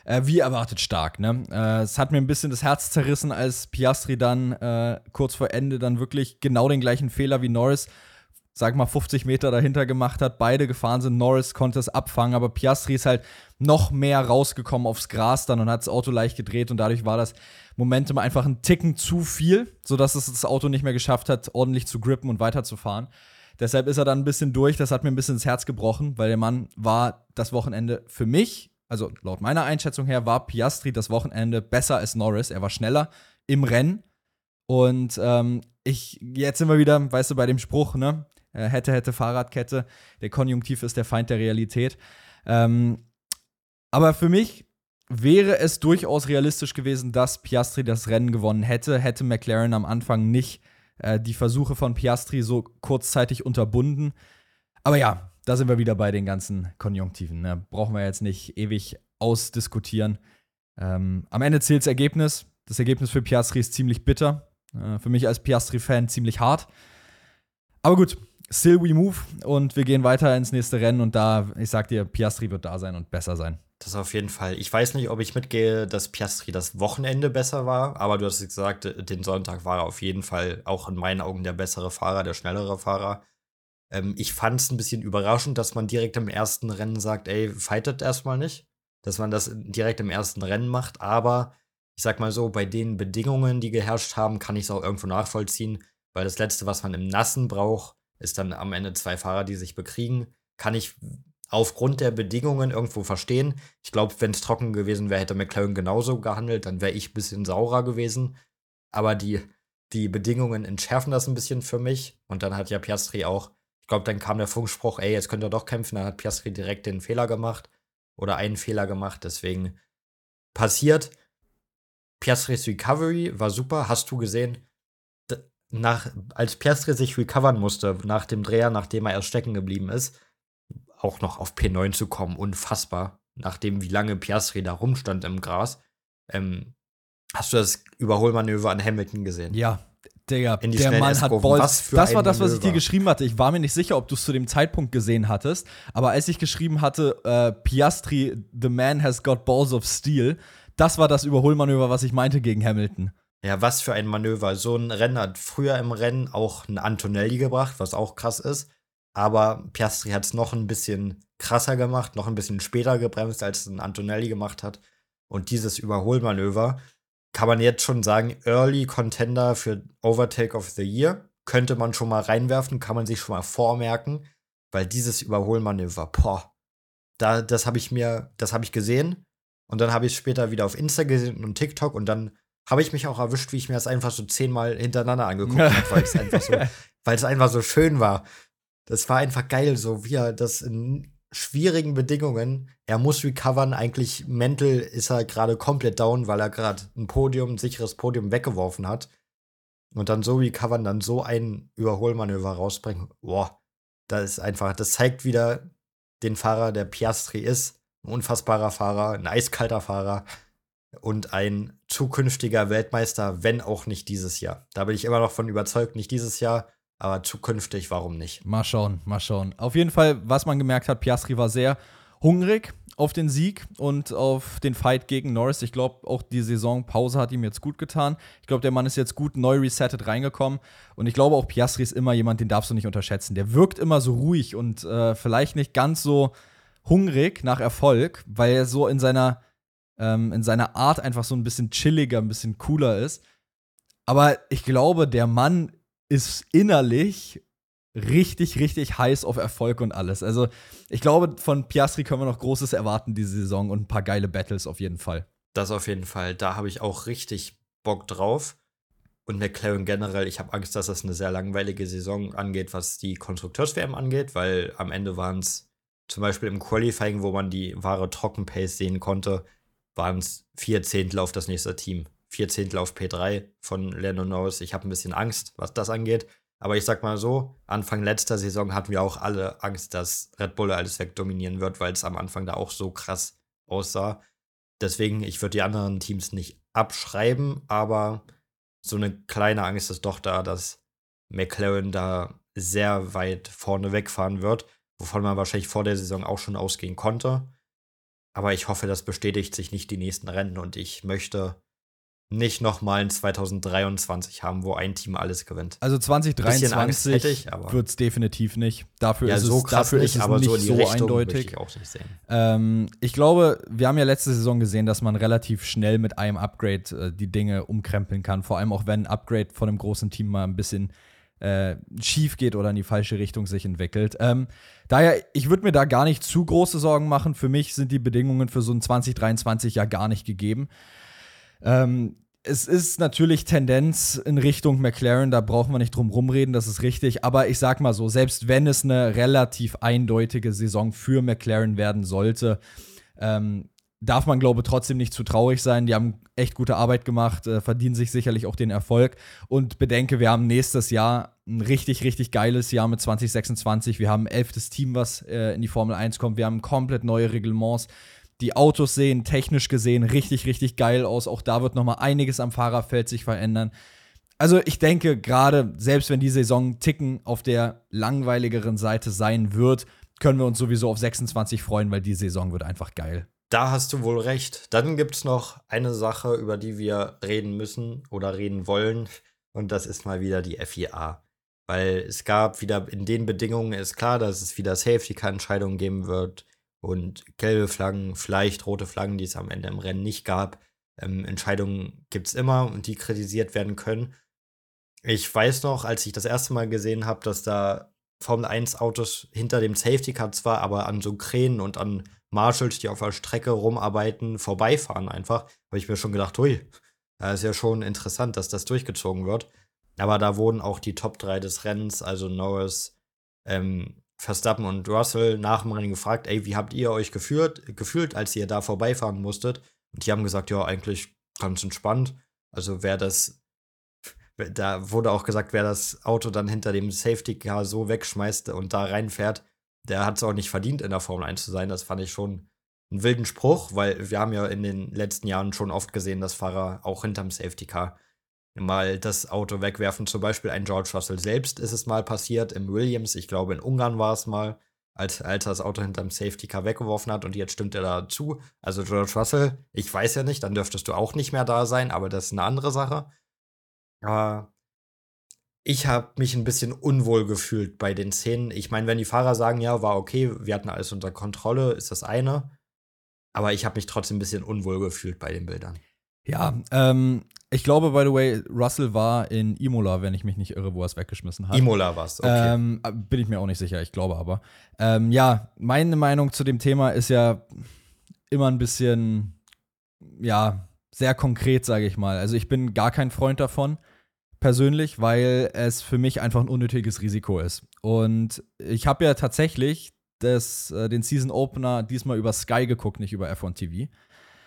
Äh, wie erwartet stark, ne? Äh, es hat mir ein bisschen das Herz zerrissen, als Piastri dann äh, kurz vor Ende dann wirklich genau den gleichen Fehler wie Norris, sag mal, fünfzig Meter dahinter gemacht hat. Beide gefahren sind. Norris konnte es abfangen, aber Piastri ist halt noch mehr rausgekommen aufs Gras dann und hat das Auto leicht gedreht und dadurch war das Momentum einfach ein Ticken zu viel, sodass es das Auto nicht mehr geschafft hat, ordentlich zu grippen und weiterzufahren. Deshalb ist er dann ein bisschen durch. Das hat mir ein bisschen das Herz gebrochen, weil der Mann war das Wochenende für mich, also laut meiner Einschätzung her, war Piastri das Wochenende besser als Norris. Er war schneller im Rennen. Und ähm, ich, jetzt sind wir wieder, weißt du, bei dem Spruch, ne? Hätte, hätte, Fahrradkette. Der Konjunktiv ist der Feind der Realität. Ähm, aber für mich wäre es durchaus realistisch gewesen, dass Piastri das Rennen gewonnen hätte. Hätte McLaren am Anfang nicht äh, die Versuche von Piastri so kurzzeitig unterbunden. Aber ja, da sind wir wieder bei den ganzen Konjunktiven. Ne? Brauchen wir jetzt nicht ewig ausdiskutieren. Ähm, am Ende zählt das Ergebnis. Das Ergebnis für Piastri ist ziemlich bitter. Äh, für mich als Piastri-Fan ziemlich hart. Aber gut, still we move und wir gehen weiter ins nächste Rennen und da, ich sag dir, Piastri wird da sein und besser sein. Das auf jeden Fall. Ich weiß nicht, ob ich mitgehe, dass Piastri das Wochenende besser war, aber du hast gesagt, den Sonntag war er auf jeden Fall auch in meinen Augen der bessere Fahrer, der schnellere Fahrer. Ähm, ich fand es ein bisschen überraschend, dass man direkt im ersten Rennen sagt, ey, fightet erstmal nicht. Dass man das direkt im ersten Rennen macht, aber ich sag mal so, bei den Bedingungen, die geherrscht haben, kann ich es auch irgendwo nachvollziehen, weil das Letzte, was man im Nassen braucht, ist dann am Ende zwei Fahrer, die sich bekriegen. Kann ich aufgrund der Bedingungen irgendwo verstehen. Ich glaube, wenn es trocken gewesen wäre, hätte McLaren genauso gehandelt, dann wäre ich ein bisschen saurer gewesen. Aber die, die Bedingungen entschärfen das ein bisschen für mich. Und dann hat ja Piastri auch, ich glaube, dann kam der Funkspruch, ey, jetzt könnt ihr doch kämpfen. Dann hat Piastri direkt den Fehler gemacht oder einen Fehler gemacht. Deswegen passiert. Piastris Recovery war super. Hast du gesehen, nach, als Piastri sich recovern musste, nach dem Dreher, nachdem er erst stecken geblieben ist, auch noch auf P neun zu kommen, unfassbar. Nachdem, wie lange Piastri da rumstand im Gras. Ähm, hast du das Überholmanöver an Hamilton gesehen? Ja, Digga, In die der schnellen Mann hat S-Kurven. Balls. Was für Das ein war das, was ich Manöver. dir geschrieben hatte. Ich war mir nicht sicher, ob du es zu dem Zeitpunkt gesehen hattest. Aber als ich geschrieben hatte, äh, Piastri, the man has got balls of steel, das war das Überholmanöver, was ich meinte gegen Hamilton. Ja, was für ein Manöver. So ein Rennen hat früher im Rennen auch ein Antonelli gebracht, was auch krass ist. Aber Piastri hat es noch ein bisschen krasser gemacht, noch ein bisschen später gebremst, als es ein Antonelli gemacht hat. Und dieses Überholmanöver kann man jetzt schon sagen, Early Contender für Overtake of the Year. Könnte man schon mal reinwerfen, kann man sich schon mal vormerken. Weil dieses Überholmanöver, boah, da, das habe ich mir, das habe ich gesehen. Und dann habe ich es später wieder auf Insta gesehen und TikTok und dann habe ich mich auch erwischt, wie ich mir das einfach so zehnmal hintereinander angeguckt habe, weil es einfach so, weil es einfach so schön war. Das war einfach geil, so wie er das in schwierigen Bedingungen, er muss recovern, eigentlich mental ist er gerade komplett down, weil er gerade ein Podium, ein sicheres Podium weggeworfen hat. Und dann so recovern, dann so ein Überholmanöver rausbringen, boah, das ist einfach, das zeigt wieder den Fahrer, der Piastri ist. Ein unfassbarer Fahrer, ein eiskalter Fahrer. Und ein zukünftiger Weltmeister, wenn auch nicht dieses Jahr. Da bin ich immer noch von überzeugt, nicht dieses Jahr, aber zukünftig, warum nicht? Mal schauen, mal schauen. Auf jeden Fall, was man gemerkt hat, Piastri war sehr hungrig auf den Sieg und auf den Fight gegen Norris. Ich glaube, auch die Saisonpause hat ihm jetzt gut getan. Ich glaube, der Mann ist jetzt gut neu resettet reingekommen. Und ich glaube, auch Piastri ist immer jemand, den darfst du nicht unterschätzen. Der wirkt immer so ruhig und äh, vielleicht nicht ganz so hungrig nach Erfolg, weil er so in seiner Ähm, in seiner Art einfach so ein bisschen chilliger, ein bisschen cooler ist. Aber ich glaube, der Mann ist innerlich richtig, richtig heiß auf Erfolg und alles. Also ich glaube, von Piastri können wir noch Großes erwarten diese Saison und ein paar geile Battles auf jeden Fall. Das auf jeden Fall. Da habe ich auch richtig Bock drauf. Und McLaren generell, ich habe Angst, dass das eine sehr langweilige Saison angeht, was die Konstrukteurs-W M angeht, weil am Ende waren es zum Beispiel im Qualifying, wo man die wahre Trockenpace sehen konnte, waren es vier Zehntel auf das nächste Team. Vier Zehntel auf P drei von Lando Norris. Ich habe ein bisschen Angst, was das angeht. Aber ich sag mal so, Anfang letzter Saison hatten wir auch alle Angst, dass Red Bull alles wegdominieren wird, weil es am Anfang da auch so krass aussah. Deswegen, ich würde die anderen Teams nicht abschreiben, aber so eine kleine Angst ist doch da, dass McLaren da sehr weit vorne wegfahren wird, wovon man wahrscheinlich vor der Saison auch schon ausgehen konnte. Aber ich hoffe, das bestätigt sich nicht die nächsten Rennen und ich möchte nicht nochmal ein zwanzig dreiundzwanzig haben, wo ein Team alles gewinnt. Also zwanzig dreiundzwanzig wird es definitiv nicht. Dafür ja, ist so es, krass dafür nicht, ist es aber nicht so, in die so Richtung eindeutig. möchte ich auch nicht sehen. Ähm, ich glaube, wir haben ja letzte Saison gesehen, dass man relativ schnell mit einem Upgrade äh, die Dinge umkrempeln kann. Vor allem auch, wenn ein Upgrade von einem großen Team mal ein bisschen äh, schief geht oder in die falsche Richtung sich entwickelt. Ähm, daher, ich würde mir da gar nicht zu große Sorgen machen. Für mich sind die Bedingungen für so ein zwanzig dreiundzwanzig ja gar nicht gegeben. Ähm, Es ist natürlich Tendenz in Richtung McLaren, da brauchen wir nicht drum rumreden, das ist richtig. Aber ich sag mal so, selbst wenn es eine relativ eindeutige Saison für McLaren werden sollte, ähm, darf man, glaube ich, trotzdem nicht zu traurig sein. Die haben echt gute Arbeit gemacht, äh, verdienen sich sicherlich auch den Erfolg. Und bedenke, wir haben nächstes Jahr ein richtig, richtig geiles Jahr mit zwanzig sechsundzwanzig. Wir haben ein elftes Team, was äh, in die Formel eins kommt. Wir haben komplett neue Reglements. Die Autos sehen technisch gesehen richtig, richtig geil aus. Auch da wird noch mal einiges am Fahrerfeld sich verändern. Also ich denke, gerade selbst wenn die Saison Ticken auf der langweiligeren Seite sein wird, können wir uns sowieso auf sechsundzwanzig freuen, weil die Saison wird einfach geil. Da hast du wohl recht. Dann gibt es noch eine Sache, über die wir reden müssen oder reden wollen. Und das ist mal wieder die F I A. Weil es gab wieder in den Bedingungen, ist klar, dass es wieder Safety-Car-Entscheidungen geben wird. Und gelbe Flaggen, vielleicht rote Flaggen, die es am Ende im Rennen nicht gab. Ähm, Entscheidungen gibt es immer und die kritisiert werden können. Ich weiß noch, als ich das erste Mal gesehen habe, dass da Formel eins Autos hinter dem Safety Car zwar, aber an so Kränen und an Marshals, die auf der Strecke rumarbeiten, vorbeifahren einfach, habe ich mir schon gedacht, hui, das ist ja schon interessant, dass das durchgezogen wird. Aber da wurden auch die Top drei des Rennens, also Norris, ähm, Verstappen und Russell nach dem Rennen gefragt, ey, wie habt ihr euch gefühlt, gefühlt, als ihr da vorbeifahren musstet? Und die haben gesagt, ja, eigentlich ganz entspannt. Also wer das, da wurde auch gesagt, wer das Auto dann hinter dem Safety Car so wegschmeißt und da reinfährt, der hat es auch nicht verdient, in der Formel eins zu sein. Das fand ich schon einen wilden Spruch, weil wir haben ja in den letzten Jahren schon oft gesehen, dass Fahrer auch hinterm Safety Car mal das Auto wegwerfen. Zum Beispiel ein George Russell selbst ist es mal passiert im Williams. Ich glaube, in Ungarn war es mal, als, als er das Auto hinterm Safety Car weggeworfen hat und jetzt stimmt er dazu. Also George Russell, ich weiß ja nicht, dann dürftest du auch nicht mehr da sein, aber das ist eine andere Sache. Aber ich habe mich ein bisschen unwohl gefühlt bei den Szenen. Ich meine, wenn die Fahrer sagen, ja, war okay, wir hatten alles unter Kontrolle, ist das eine. Aber ich habe mich trotzdem ein bisschen unwohl gefühlt bei den Bildern. Ja, ähm, ich glaube, by the way, Russell war in Imola, wenn ich mich nicht irre, wo er es weggeschmissen hat. Imola war es, okay. Ähm, bin ich mir auch nicht sicher, ich glaube aber. Ähm, ja, meine Meinung zu dem Thema ist ja immer ein bisschen, ja, sehr konkret, sage ich mal. Also ich bin gar kein Freund davon, persönlich, weil es für mich einfach ein unnötiges Risiko ist. Und ich habe ja tatsächlich das, äh, den Season Opener diesmal über Sky geguckt, nicht über F eins T V.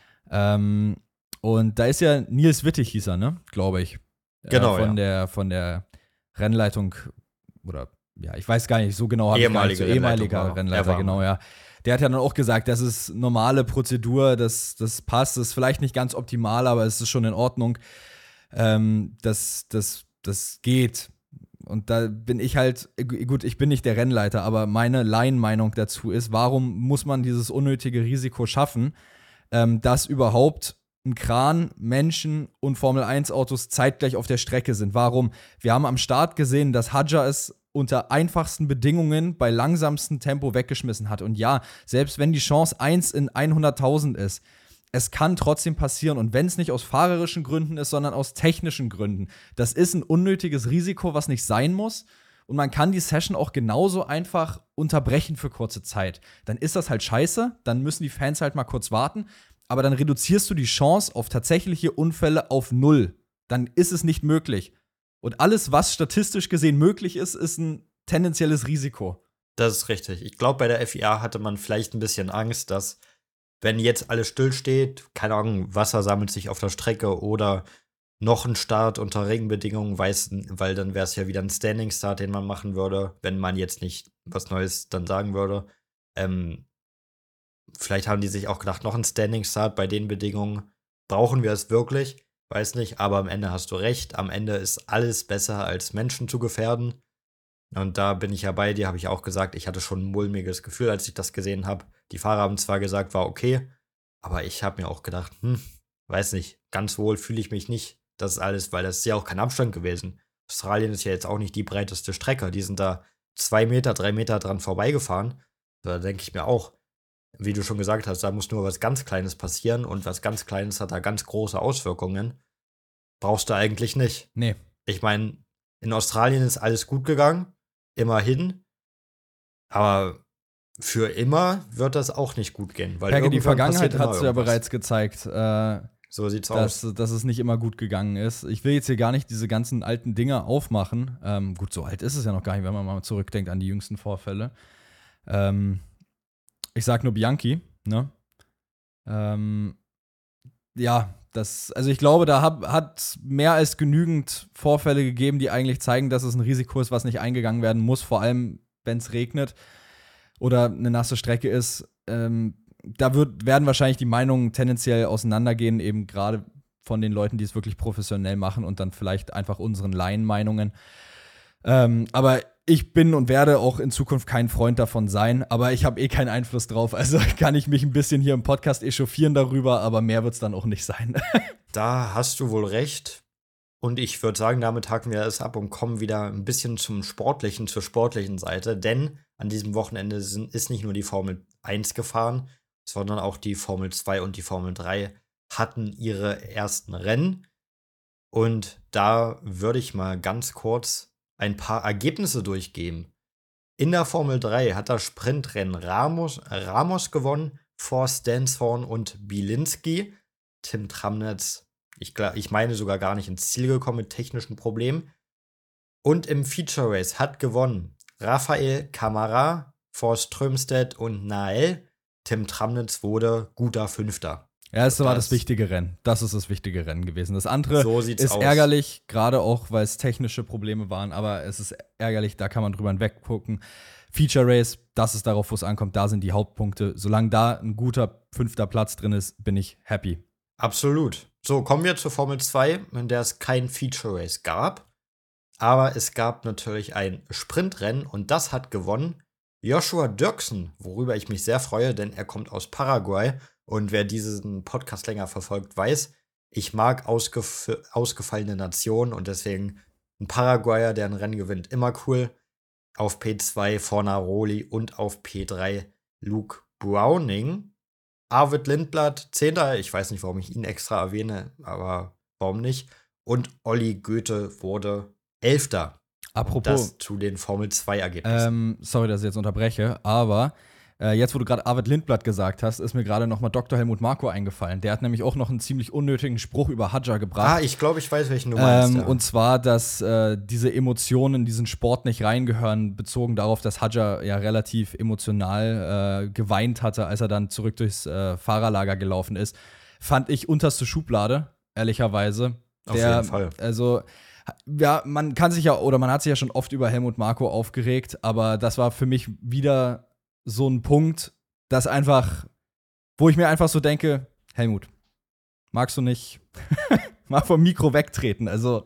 Ähm, Und da ist ja Nils Wittig, hieß er, ne? Glaube ich. Genau, äh, von ja. der Von der Rennleitung oder ja, ich weiß gar nicht, so genau habe ich gar nicht, so ehemaliger Rennleitung war. Rennleiter, Er war genau, mal. ja. Der hat ja dann auch gesagt, das ist normale Prozedur, das, das passt, das ist vielleicht nicht ganz optimal, aber es ist schon in Ordnung. Ähm, das, das, das geht. Und da bin ich halt, gut, ich bin nicht der Rennleiter, aber meine Laienmeinung dazu ist, warum muss man dieses unnötige Risiko schaffen, ähm, dass überhaupt ein Kran, Menschen und Formel eins Autos zeitgleich auf der Strecke sind. Warum? Wir haben am Start gesehen, dass Hadjar es unter einfachsten Bedingungen bei langsamstem Tempo weggeschmissen hat. Und ja, selbst wenn die Chance eins in hunderttausend ist, es kann trotzdem passieren. Und wenn es nicht aus fahrerischen Gründen ist, sondern aus technischen Gründen. Das ist ein unnötiges Risiko, was nicht sein muss. Und man kann die Session auch genauso einfach unterbrechen für kurze Zeit. Dann ist das halt scheiße, dann müssen die Fans halt mal kurz warten. Aber dann reduzierst du die Chance auf tatsächliche Unfälle auf null. Dann ist es nicht möglich. Und alles, was statistisch gesehen möglich ist, ist ein tendenzielles Risiko. Das ist richtig. Ich glaube, bei der F I A hatte man vielleicht ein bisschen Angst, dass, wenn jetzt alles stillsteht, keine Ahnung, Wasser sammelt sich auf der Strecke oder noch ein Start unter Regenbedingungen, weiß, weil dann wäre es ja wieder ein Standing Start, den man machen würde, wenn man jetzt nicht was Neues dann sagen würde. Ähm, vielleicht haben die sich auch gedacht, noch ein Standing Start bei den Bedingungen. Brauchen wir es wirklich? Weiß nicht, aber am Ende hast du recht. Am Ende ist alles besser, als Menschen zu gefährden. Und da bin ich ja bei dir, habe ich auch gesagt, ich hatte schon ein mulmiges Gefühl, als ich das gesehen habe. Die Fahrer haben zwar gesagt, war okay, Aber ich habe mir auch gedacht, hm, weiß nicht, ganz wohl fühle ich mich nicht. Das ist alles, weil das ist ja auch kein Abstand gewesen. Australien ist ja jetzt auch nicht die breiteste Strecke. Die sind da zwei Meter, drei Meter dran vorbeigefahren. Da denke ich mir auch, wie du schon gesagt hast, da muss nur was ganz Kleines passieren und was ganz Kleines hat da ganz große Auswirkungen. Brauchst du eigentlich nicht. Nee. Ich meine, in Australien ist alles gut gegangen, immerhin. Aber für immer wird das auch nicht gut gehen. Weil Perke, die irgendwann Vergangenheit passiert immer hat es ja irgendwas. bereits gezeigt, äh, So sieht's dass, aus. dass es nicht immer gut gegangen ist. Ich will jetzt hier gar nicht diese ganzen alten Dinge aufmachen. Ähm, gut, so alt ist es ja noch gar nicht, wenn man mal zurückdenkt an die jüngsten Vorfälle. Ähm, ich sag nur Bianchi, ne? Ähm, ja, das, also ich glaube, da hab, hat mehr als genügend Vorfälle gegeben, die eigentlich zeigen, dass es ein Risiko ist, was nicht eingegangen werden muss, vor allem wenn es regnet oder eine nasse Strecke ist. Ähm, da wird, werden wahrscheinlich die Meinungen tendenziell auseinandergehen, eben gerade von den Leuten, die es wirklich professionell machen und dann vielleicht einfach unseren Laienmeinungen. Ähm, aber ich bin und werde auch in Zukunft kein Freund davon sein, aber ich habe eh keinen Einfluss drauf. Also kann ich mich ein bisschen hier im Podcast echauffieren darüber, aber mehr wird es dann auch nicht sein. Da hast du wohl recht. Und ich würde sagen, damit haken wir es ab und kommen wieder ein bisschen zum Sportlichen, zur sportlichen Seite. Denn an diesem Wochenende sind, ist nicht nur die Formel eins gefahren, sondern auch die Formel zwei und die Formel drei hatten ihre ersten Rennen. Und da würde ich mal ganz kurz ein paar Ergebnisse durchgeben. In der Formel drei hat das Sprintrennen Ramos, Ramos gewonnen vor Stenshorn und Bielinski. Tim Tramnitz, ich, ich meine sogar gar nicht ins Ziel gekommen mit technischen Problemen. Und im Feature Race hat gewonnen Raphael Camara vor Strömstedt und Nael. Tim Tramnitz wurde guter Fünfter. Ja, es war das wichtige Rennen. Das ist das wichtige Rennen gewesen. Das andere so sieht's ist aus. ärgerlich, gerade auch, weil es technische Probleme waren, aber es ist ärgerlich, da kann man drüber hinweggucken. Feature Race, das ist darauf, wo es ankommt, da sind die Hauptpunkte. Solange da ein guter fünfter Platz drin ist, bin ich happy. Absolut. So, kommen wir zur Formel zwei, in der es kein Feature Race gab. Aber es gab natürlich ein Sprintrennen und das hat gewonnen Joshua Dirksen, worüber ich mich sehr freue, denn er kommt aus Paraguay. Und wer diesen Podcast länger verfolgt, weiß, ich mag ausgef- ausgefallene Nationen und deswegen ein Paraguayer, der ein Rennen gewinnt, immer cool. Auf P zwei Fornaroli und auf P drei Luke Browning. Arvid Lindblad, Zehnter. Ich weiß nicht, warum ich ihn extra erwähne, aber warum nicht? Und Olli Goethe wurde Elfter. Apropos. Das zu den Formel zwei Ergebnissen. Ähm, sorry, dass ich jetzt unterbreche, aber äh, jetzt, wo du gerade Arvid Lindblad gesagt hast, ist mir gerade noch mal Doktor Helmut Marko eingefallen. Der hat nämlich auch noch einen ziemlich unnötigen Spruch über Hadjar gebracht. Ah, ich glaube, ich weiß, welchen du meinst. Ähm, ja. Und zwar, dass äh, diese Emotionen in diesen Sport nicht reingehören, bezogen darauf, dass Hadjar ja relativ emotional äh, geweint hatte, als er dann zurück durchs äh, Fahrerlager gelaufen ist. Fand ich unterste Schublade, ehrlicherweise. Auf Der, jeden Fall. Also, ja, man kann sich ja, oder man hat sich ja schon oft über Helmut Marko aufgeregt, aber das war für mich wieder so ein Punkt, das einfach, wo ich mir einfach so denke, Helmut, magst du nicht mal vom Mikro wegtreten? Also.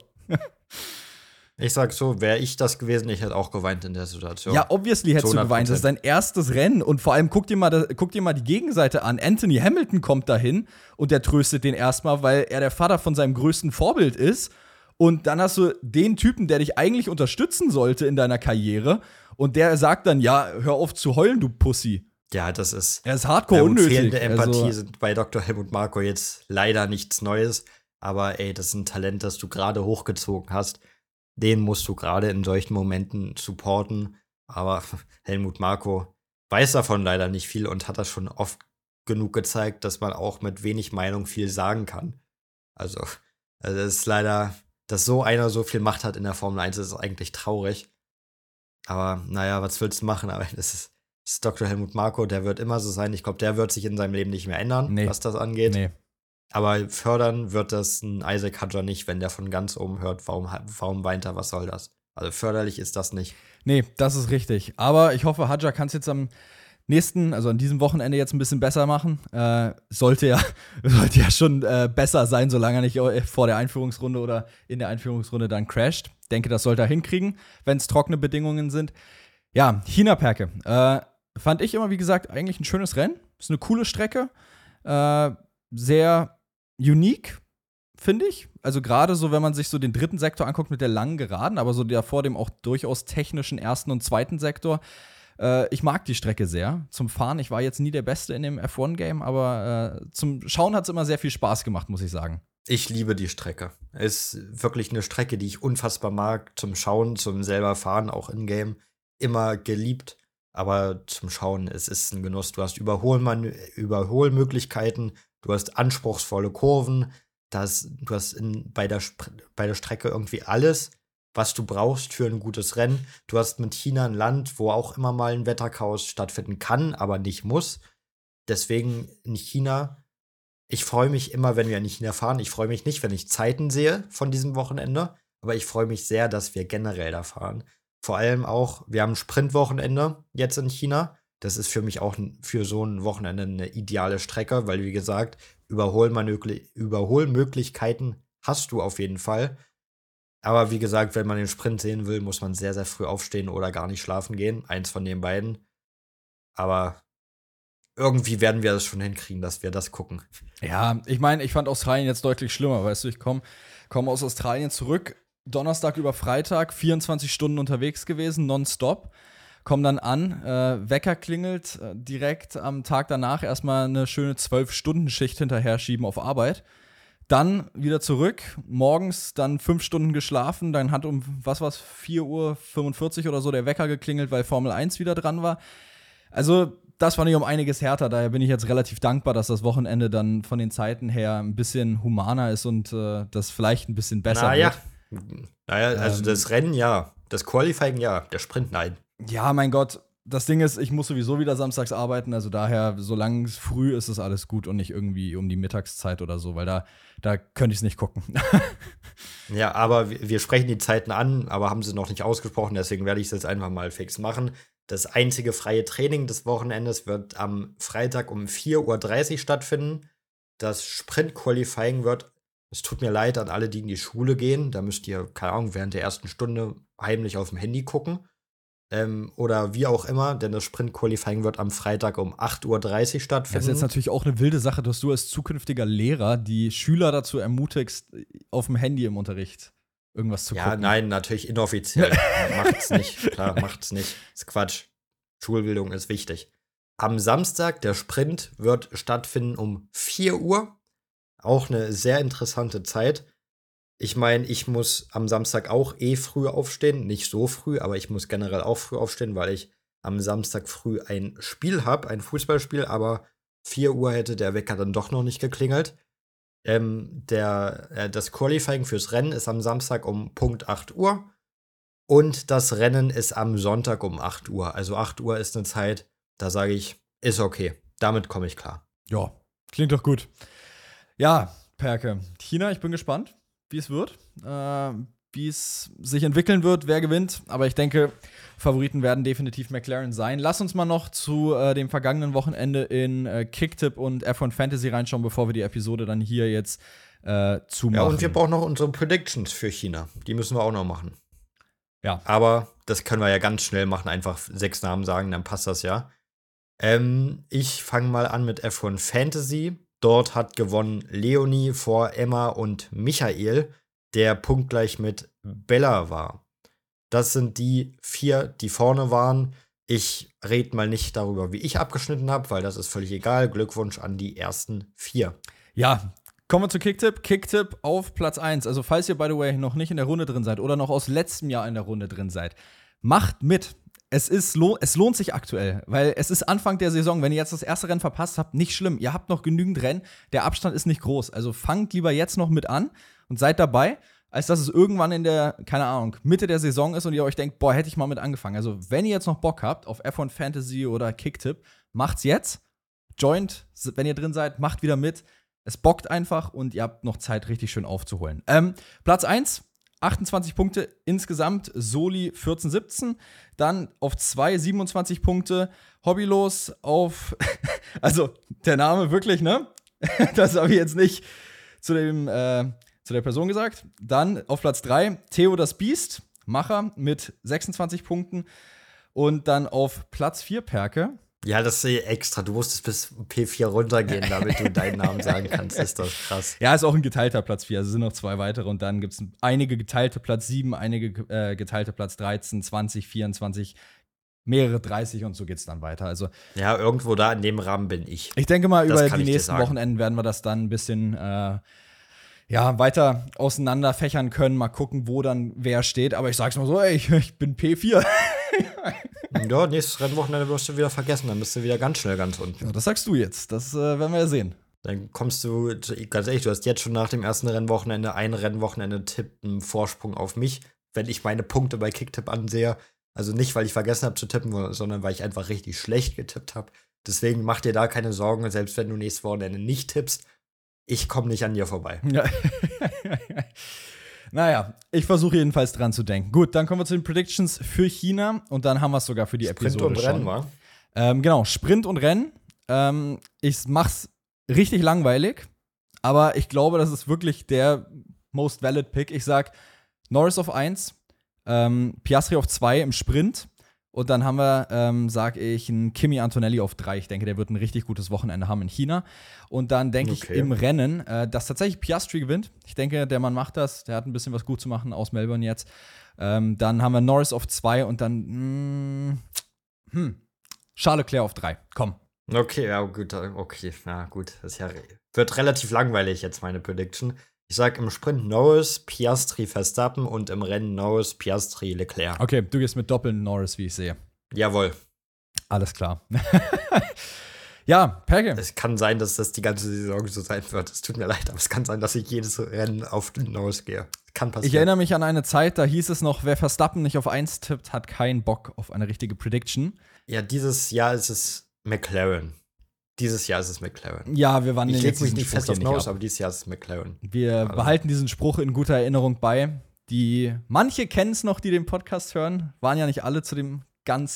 Ich sag so, wäre ich das gewesen, ich hätte auch geweint in der Situation. Ja, obviously hättest du geweint. Das ist dein erstes Rennen. Und vor allem guck dir, mal das, guck dir mal die Gegenseite an. Anthony Hamilton kommt dahin und der tröstet den erstmal, weil er der Vater von seinem größten Vorbild ist. Und dann hast du den Typen, der dich eigentlich unterstützen sollte in deiner Karriere. Und der sagt dann, ja, hör auf zu heulen, du Pussy. Ja, das ist. Er ist hardcore ja, gut, unnötig. Fehlende Empathie also, sind bei Doktor Helmut Marko jetzt leider nichts Neues. Aber ey, das ist ein Talent, das du gerade hochgezogen hast. Den musst du gerade in solchen Momenten supporten. Aber Helmut Marko weiß davon leider nicht viel und hat das schon oft genug gezeigt, dass man auch mit wenig Meinung viel sagen kann. Also, also es ist leider, dass so einer so viel Macht hat in der Formel eins, ist eigentlich traurig. Aber naja, was willst du machen? Aber das ist, das ist Doktor Helmut Marko, der wird immer so sein. Ich glaube, der wird sich in seinem Leben nicht mehr ändern, nee. was das angeht. Nee. Aber fördern wird das ein Isaac Hadjar nicht, wenn der von ganz oben hört, warum, warum weint er, was soll das? Also förderlich ist das nicht. Nee, das ist richtig. Aber ich hoffe, Hadjar kann es jetzt am nächsten, also an diesem Wochenende jetzt ein bisschen besser machen. Äh, sollte ja, sollte ja schon äh, besser sein, solange er nicht vor der Einführungsrunde oder in der Einführungsrunde dann crasht. Denke, das sollte er hinkriegen, wenn es trockene Bedingungen sind. Ja, China-Perke. Äh, fand ich immer, wie gesagt, eigentlich ein schönes Rennen. Ist eine coole Strecke. Äh, sehr unique, finde ich. Also gerade so, wenn man sich so den dritten Sektor anguckt mit der langen Geraden, aber so der vor dem auch durchaus technischen ersten und zweiten Sektor. Äh, ich mag die Strecke sehr zum Fahren. Ich war jetzt nie der Beste in dem F eins Game, aber äh, zum Schauen hat es immer sehr viel Spaß gemacht, muss ich sagen. Ich liebe die Strecke. Es ist wirklich eine Strecke, die ich unfassbar mag. Zum Schauen, zum selber Fahren, auch in-game. Immer geliebt. Aber zum Schauen, es ist ein Genuss. Du hast Überholman Überholmöglichkeiten, du hast anspruchsvolle Kurven, das, du hast in, bei, der bei der Strecke irgendwie alles, was du brauchst für ein gutes Rennen. Du hast mit China ein Land, wo auch immer mal ein Wetterchaos stattfinden kann, aber nicht muss. Deswegen in China, ich freue mich immer, wenn wir in China fahren. Ich freue mich nicht, wenn ich Zeiten sehe von diesem Wochenende, aber ich freue mich sehr, dass wir generell da fahren. Vor allem auch, wir haben ein Sprintwochenende jetzt in China. Das ist für mich auch für so ein Wochenende eine ideale Strecke, weil, wie gesagt, Überholmöglichkeiten hast du auf jeden Fall. Aber wie gesagt, wenn man den Sprint sehen will, muss man sehr, sehr früh aufstehen oder gar nicht schlafen gehen. Eins von den beiden. Aber irgendwie werden wir das schon hinkriegen, dass wir das gucken. Ja, ich meine, ich fand Australien jetzt deutlich schlimmer, weißt du, ich komme komm aus Australien zurück, Donnerstag über Freitag, vierundzwanzig Stunden unterwegs gewesen, nonstop. Komm dann an, äh, Wecker klingelt, äh, direkt am Tag danach erstmal eine schöne zwölf-Stunden-Schicht hinterher schieben auf Arbeit. Dann wieder zurück, morgens dann fünf Stunden geschlafen, dann hat um, was war's, vier Uhr fünfundvierzig oder so der Wecker geklingelt, weil Formel eins wieder dran war. Also, das fand ich um einiges härter, daher bin ich jetzt relativ dankbar, dass das Wochenende dann von den Zeiten her ein bisschen humaner ist und äh, das vielleicht ein bisschen besser naja. wird. Naja, also ähm, das Rennen ja, das Qualifying ja, der Sprint nein. Ja, mein Gott, das Ding ist, ich muss sowieso wieder samstags arbeiten, also daher, solange es früh ist, ist alles gut und nicht irgendwie um die Mittagszeit oder so, weil da, da könnte ich es nicht gucken. Ja, aber wir sprechen die Zeiten an, aber haben sie noch nicht ausgesprochen, deswegen werde ich es jetzt einfach mal fix machen. Das einzige freie Training des Wochenendes wird am Freitag um vier Uhr dreißig stattfinden. Das Sprint-Qualifying wird, es tut mir leid an alle, die in die Schule gehen, da müsst ihr, keine Ahnung, während der ersten Stunde heimlich auf dem Handy gucken. Ähm, oder wie auch immer, denn das Sprint-Qualifying wird am Freitag um acht Uhr dreißig stattfinden. Das ist jetzt natürlich auch eine wilde Sache, dass du als zukünftiger Lehrer die Schüler dazu ermutigst, auf dem Handy im Unterricht irgendwas zu ja, gucken. Ja, nein, natürlich inoffiziell. Macht's nicht, klar, macht's nicht. Das ist Quatsch. Schulbildung ist wichtig. Am Samstag, der Sprint wird stattfinden um vier Uhr. Auch eine sehr interessante Zeit. Ich meine, ich muss am Samstag auch eh früh aufstehen. Nicht so früh, aber ich muss generell auch früh aufstehen, weil ich am Samstag früh ein Spiel habe, ein Fußballspiel, aber vier Uhr hätte der Wecker dann doch noch nicht geklingelt. Ähm, der, äh, das Qualifying fürs Rennen ist am Samstag um Punkt acht Uhr und das Rennen ist am Sonntag um acht Uhr. Also acht Uhr ist eine Zeit, da sage ich, ist okay. Damit komme ich klar. Ja, klingt doch gut. Ja, Perke, China, ich bin gespannt, wie es wird, äh, wie es sich entwickeln wird, wer gewinnt. Aber ich denke, Favoriten werden definitiv McLaren sein. Lass uns mal noch zu äh, dem vergangenen Wochenende in äh, Kicktipp und F eins Fantasy reinschauen, bevor wir die Episode dann hier jetzt äh, zumachen. Ja, und wir brauchen noch unsere Predictions für China. Die müssen wir auch noch machen. Ja. Aber das können wir ja ganz schnell machen, einfach sechs Namen sagen, dann passt das ja. Ähm, ich fange mal an mit F eins Fantasy. Dort hat gewonnen Leonie vor Emma und Michael, der punktgleich mit Bella war. Das sind die vier, die vorne waren. Ich rede mal nicht darüber, wie ich abgeschnitten habe, weil das ist völlig egal. Glückwunsch an die ersten vier. Ja, kommen wir zu Kicktipp. Kicktipp auf Platz eins. Also falls ihr, by the way, noch nicht in der Runde drin seid oder noch aus letztem Jahr in der Runde drin seid, macht mit. Es, ist, es lohnt sich aktuell, weil es ist Anfang der Saison. Wenn ihr jetzt das erste Rennen verpasst habt, nicht schlimm. Ihr habt noch genügend Rennen. Der Abstand ist nicht groß. Also fangt lieber jetzt noch mit an und seid dabei, als dass es irgendwann in der, keine Ahnung, Mitte der Saison ist und ihr euch denkt, boah, hätte ich mal mit angefangen. Also wenn ihr jetzt noch Bock habt auf F eins Fantasy oder Kicktipp, macht's jetzt. Joint, wenn ihr drin seid, macht wieder mit. Es bockt einfach und ihr habt noch Zeit, richtig schön aufzuholen. Ähm, Platz eins. achtundzwanzig Punkte insgesamt, Soli vierzehn siebzehn. Dann auf zwei siebenundzwanzig Punkte, Hobbylos auf, also der Name wirklich, ne? Das habe ich jetzt nicht zu, dem, äh, zu der Person gesagt. Dann auf Platz drei, Theo das Biest, Macher mit sechsundzwanzig Punkten. Und dann auf Platz vier, Perke, Ja, das ist eh extra. Du musstest bis P vier runtergehen, damit du deinen Namen sagen kannst. Ist das krass. Ja, ist auch ein geteilter Platz vier. Also es sind noch zwei weitere. Und dann gibt es einige geteilte Platz sieben, einige äh, geteilte Platz dreizehn, zwanzig, vierundzwanzig, mehrere dreißig und so geht's dann weiter. Also ja, irgendwo da in dem Rahmen bin ich. Ich denke mal, Das über kann die ich dir nächsten sagen. Wochenenden werden wir das dann ein bisschen äh, ja, weiter auseinander fächern können. Mal gucken, wo dann wer steht. Aber ich sag's mal so, ey, ich, ich bin P vier. Ja, nächstes Rennwochenende wirst du wieder vergessen. Dann bist du wieder ganz schnell ganz unten. Ja, das sagst du jetzt. Das äh, werden wir ja sehen. Dann kommst du, ganz ehrlich, du hast jetzt schon nach dem ersten Rennwochenende ein Rennwochenende-Tipp einen Vorsprung auf mich, wenn ich meine Punkte bei Kicktipp ansehe. Also nicht, weil ich vergessen habe zu tippen, sondern weil ich einfach richtig schlecht getippt habe. Deswegen mach dir da keine Sorgen, selbst wenn du nächstes Wochenende nicht tippst. Ich komme nicht an dir vorbei. Ja. Naja, ich versuche jedenfalls dran zu denken. Gut, dann kommen wir zu den Predictions für China und dann haben wir es sogar für die Sprint Episode und schon. Rennen, wa? Ähm, genau, Sprint und Rennen. Ähm, ich mach's richtig langweilig, aber ich glaube, das ist wirklich der most valid Pick. Ich sag Norris auf eins, ähm, Piastri auf zwei im Sprint und dann haben wir, ähm, sag ich, einen Kimi Antonelli auf drei. Ich denke, der wird ein richtig gutes Wochenende haben in China. Und dann denke Okay. ich im Rennen, äh, dass tatsächlich Piastri gewinnt. Ich denke, der Mann macht das. Der hat ein bisschen was gut zu machen aus Melbourne jetzt. Ähm, dann haben wir Norris auf zwei und dann, mh, hm, Charles Leclerc auf drei. Komm. Okay, ja, gut, okay, na gut. Das ist ja, wird relativ langweilig jetzt, meine Prediction. Ich sag im Sprint Norris, Piastri, Verstappen und im Rennen Norris, Piastri, Leclerc. Okay, du gehst mit Doppeln Norris, wie ich sehe. Jawohl. Alles klar. Ja, Perke. Es kann sein, dass das die ganze Saison so sein wird. Es tut mir leid, aber es kann sein, dass ich jedes Rennen auf den Norris gehe. Kann passieren. Ich erinnere mich an eine Zeit, da hieß es noch, wer Verstappen nicht auf eins tippt, hat keinen Bock auf eine richtige Prediction. Ja, dieses Jahr ist es McLaren. Dieses Jahr ist es McLaren. Ja, wir wandeln Ich jetzt leg mich diesen nicht Spruch fest hier auf nicht Norris, ab. aber dieses Jahr ist es McLaren. Wir Also. behalten diesen Spruch in guter Erinnerung bei. Die manche kennen es noch, die den Podcast hören. Waren ja nicht alle zu dem ganz,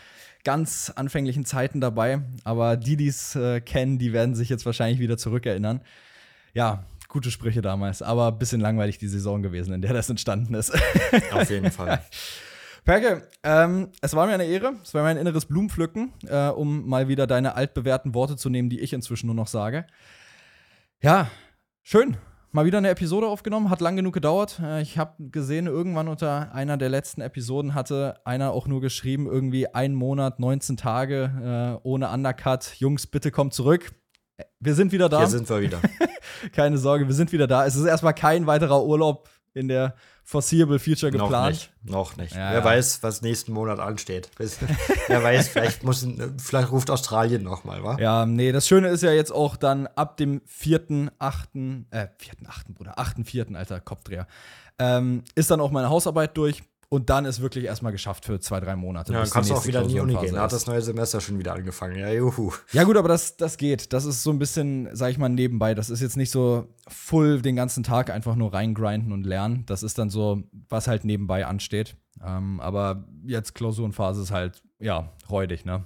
ganz anfänglichen Zeiten dabei. Aber die, die es äh, kennen, die werden sich jetzt wahrscheinlich wieder zurückerinnern. Ja, gute Sprüche damals. Aber ein bisschen langweilig die Saison gewesen, in der das entstanden ist. Auf jeden Fall. Perke, ähm, es war mir eine Ehre, es war mir ein inneres Blumenpflücken, äh, um mal wieder deine altbewährten Worte zu nehmen, die ich inzwischen nur noch sage. Ja, schön. Mal wieder eine Episode aufgenommen, hat lang genug gedauert. Äh, ich habe gesehen, irgendwann unter einer der letzten Episoden hatte einer auch nur geschrieben, irgendwie ein Monat, neunzehn Tage äh, ohne Undercut. Jungs, bitte kommt zurück. Wir sind wieder da. Hier sind wir wieder. Keine Sorge, wir sind wieder da. Es ist erstmal kein weiterer Urlaub in der Foreseeable Future Noch geplant. nicht. Noch nicht. Ja, Wer ja. weiß, was nächsten Monat ansteht. Wer weiß, vielleicht, muss, vielleicht ruft Australien noch mal, wa? Ja, nee, das Schöne ist ja jetzt auch dann ab dem vierten achten äh, vierten achten Bruder, achten vierten alter Kopfdreher, ähm, ist dann auch meine Hausarbeit durch und dann ist wirklich erstmal geschafft für zwei, drei Monate. Ja, dann bis die kannst du auch nächste wieder in die Uni Klausurenphase gehen. Da hat ist. das neue Semester schon wieder angefangen. Ja, juhu. Ja, gut, aber das, das geht. Das ist so ein bisschen, sag ich mal, nebenbei. Das ist jetzt nicht so full den ganzen Tag einfach nur reingrinden und lernen. Das ist dann so, was halt nebenbei ansteht. Ähm, aber jetzt Klausurenphase ist halt, ja, räudig, ne?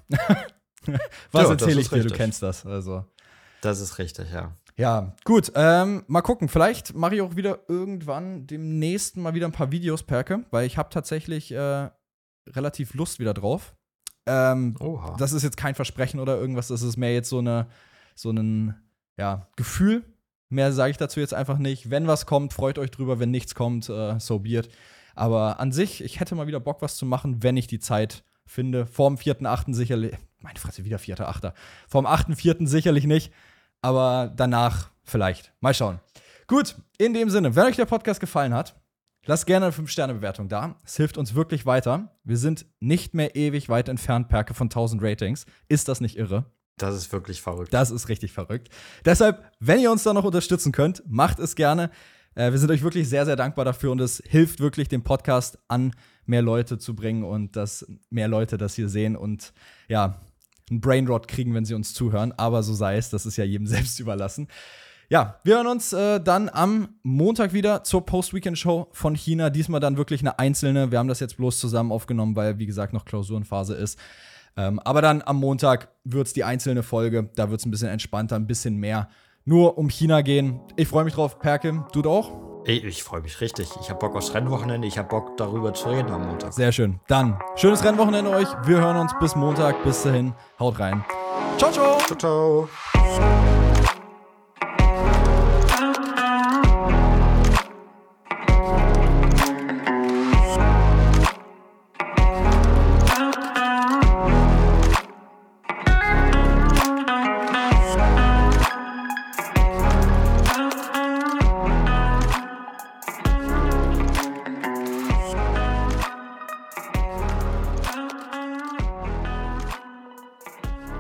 Was Ja, das erzähle ich ist dir? Du richtig. kennst das. Also. Das ist richtig, ja. Ja, gut. Ähm, mal gucken. Vielleicht mache ich auch wieder irgendwann demnächst mal wieder ein paar Videos, Perke, weil ich habe tatsächlich äh, relativ Lust wieder drauf. Ähm, Oha. das ist jetzt kein Versprechen oder irgendwas. Das ist mehr jetzt so eine, so ein, ja, Gefühl. Mehr sage ich dazu jetzt einfach nicht. Wenn was kommt, freut euch drüber. Wenn nichts kommt, äh, so be it. Aber an sich, ich hätte mal wieder Bock, was zu machen, wenn ich die Zeit finde. Vorm vierten achten sicherlich. Meine Fresse, wieder vierter achter Vorm achten vierten sicherlich nicht. Aber danach vielleicht. Mal schauen. Gut, in dem Sinne, wenn euch der Podcast gefallen hat, lasst gerne eine fünf Sterne Bewertung da. Es hilft uns wirklich weiter. Wir sind nicht mehr ewig weit entfernt, Perke, von tausend Ratings. Ist das nicht irre? Das ist wirklich verrückt. Das ist richtig verrückt. Deshalb, wenn ihr uns da noch unterstützen könnt, macht es gerne. Äh, wir sind euch wirklich sehr, sehr dankbar dafür und es hilft wirklich, den Podcast an mehr Leute zu bringen und dass mehr Leute das hier sehen und ja, einen Brainrot kriegen, wenn sie uns zuhören. Aber so sei es, das ist ja jedem selbst überlassen. Ja, wir hören uns äh, dann am Montag wieder zur Post-Weekend-Show von China. Diesmal dann wirklich eine einzelne. Wir haben das jetzt bloß zusammen aufgenommen, weil, wie gesagt, noch Klausurenphase ist. Ähm, aber dann am Montag wird es die einzelne Folge. Da wird es ein bisschen entspannter, ein bisschen mehr nur um China gehen. Ich freue mich drauf, Perke. Du auch? Ey, ich freue mich richtig. Ich habe Bock aufs Rennwochenende. Ich habe Bock, darüber zu reden am Montag. Sehr schön. Dann, schönes Rennwochenende euch. Wir hören uns bis Montag. Bis dahin. Haut rein. Ciao, ciao. Ciao, ciao.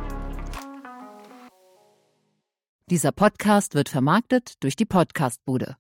Dieser Podcast wird vermarktet durch die Podcastbude.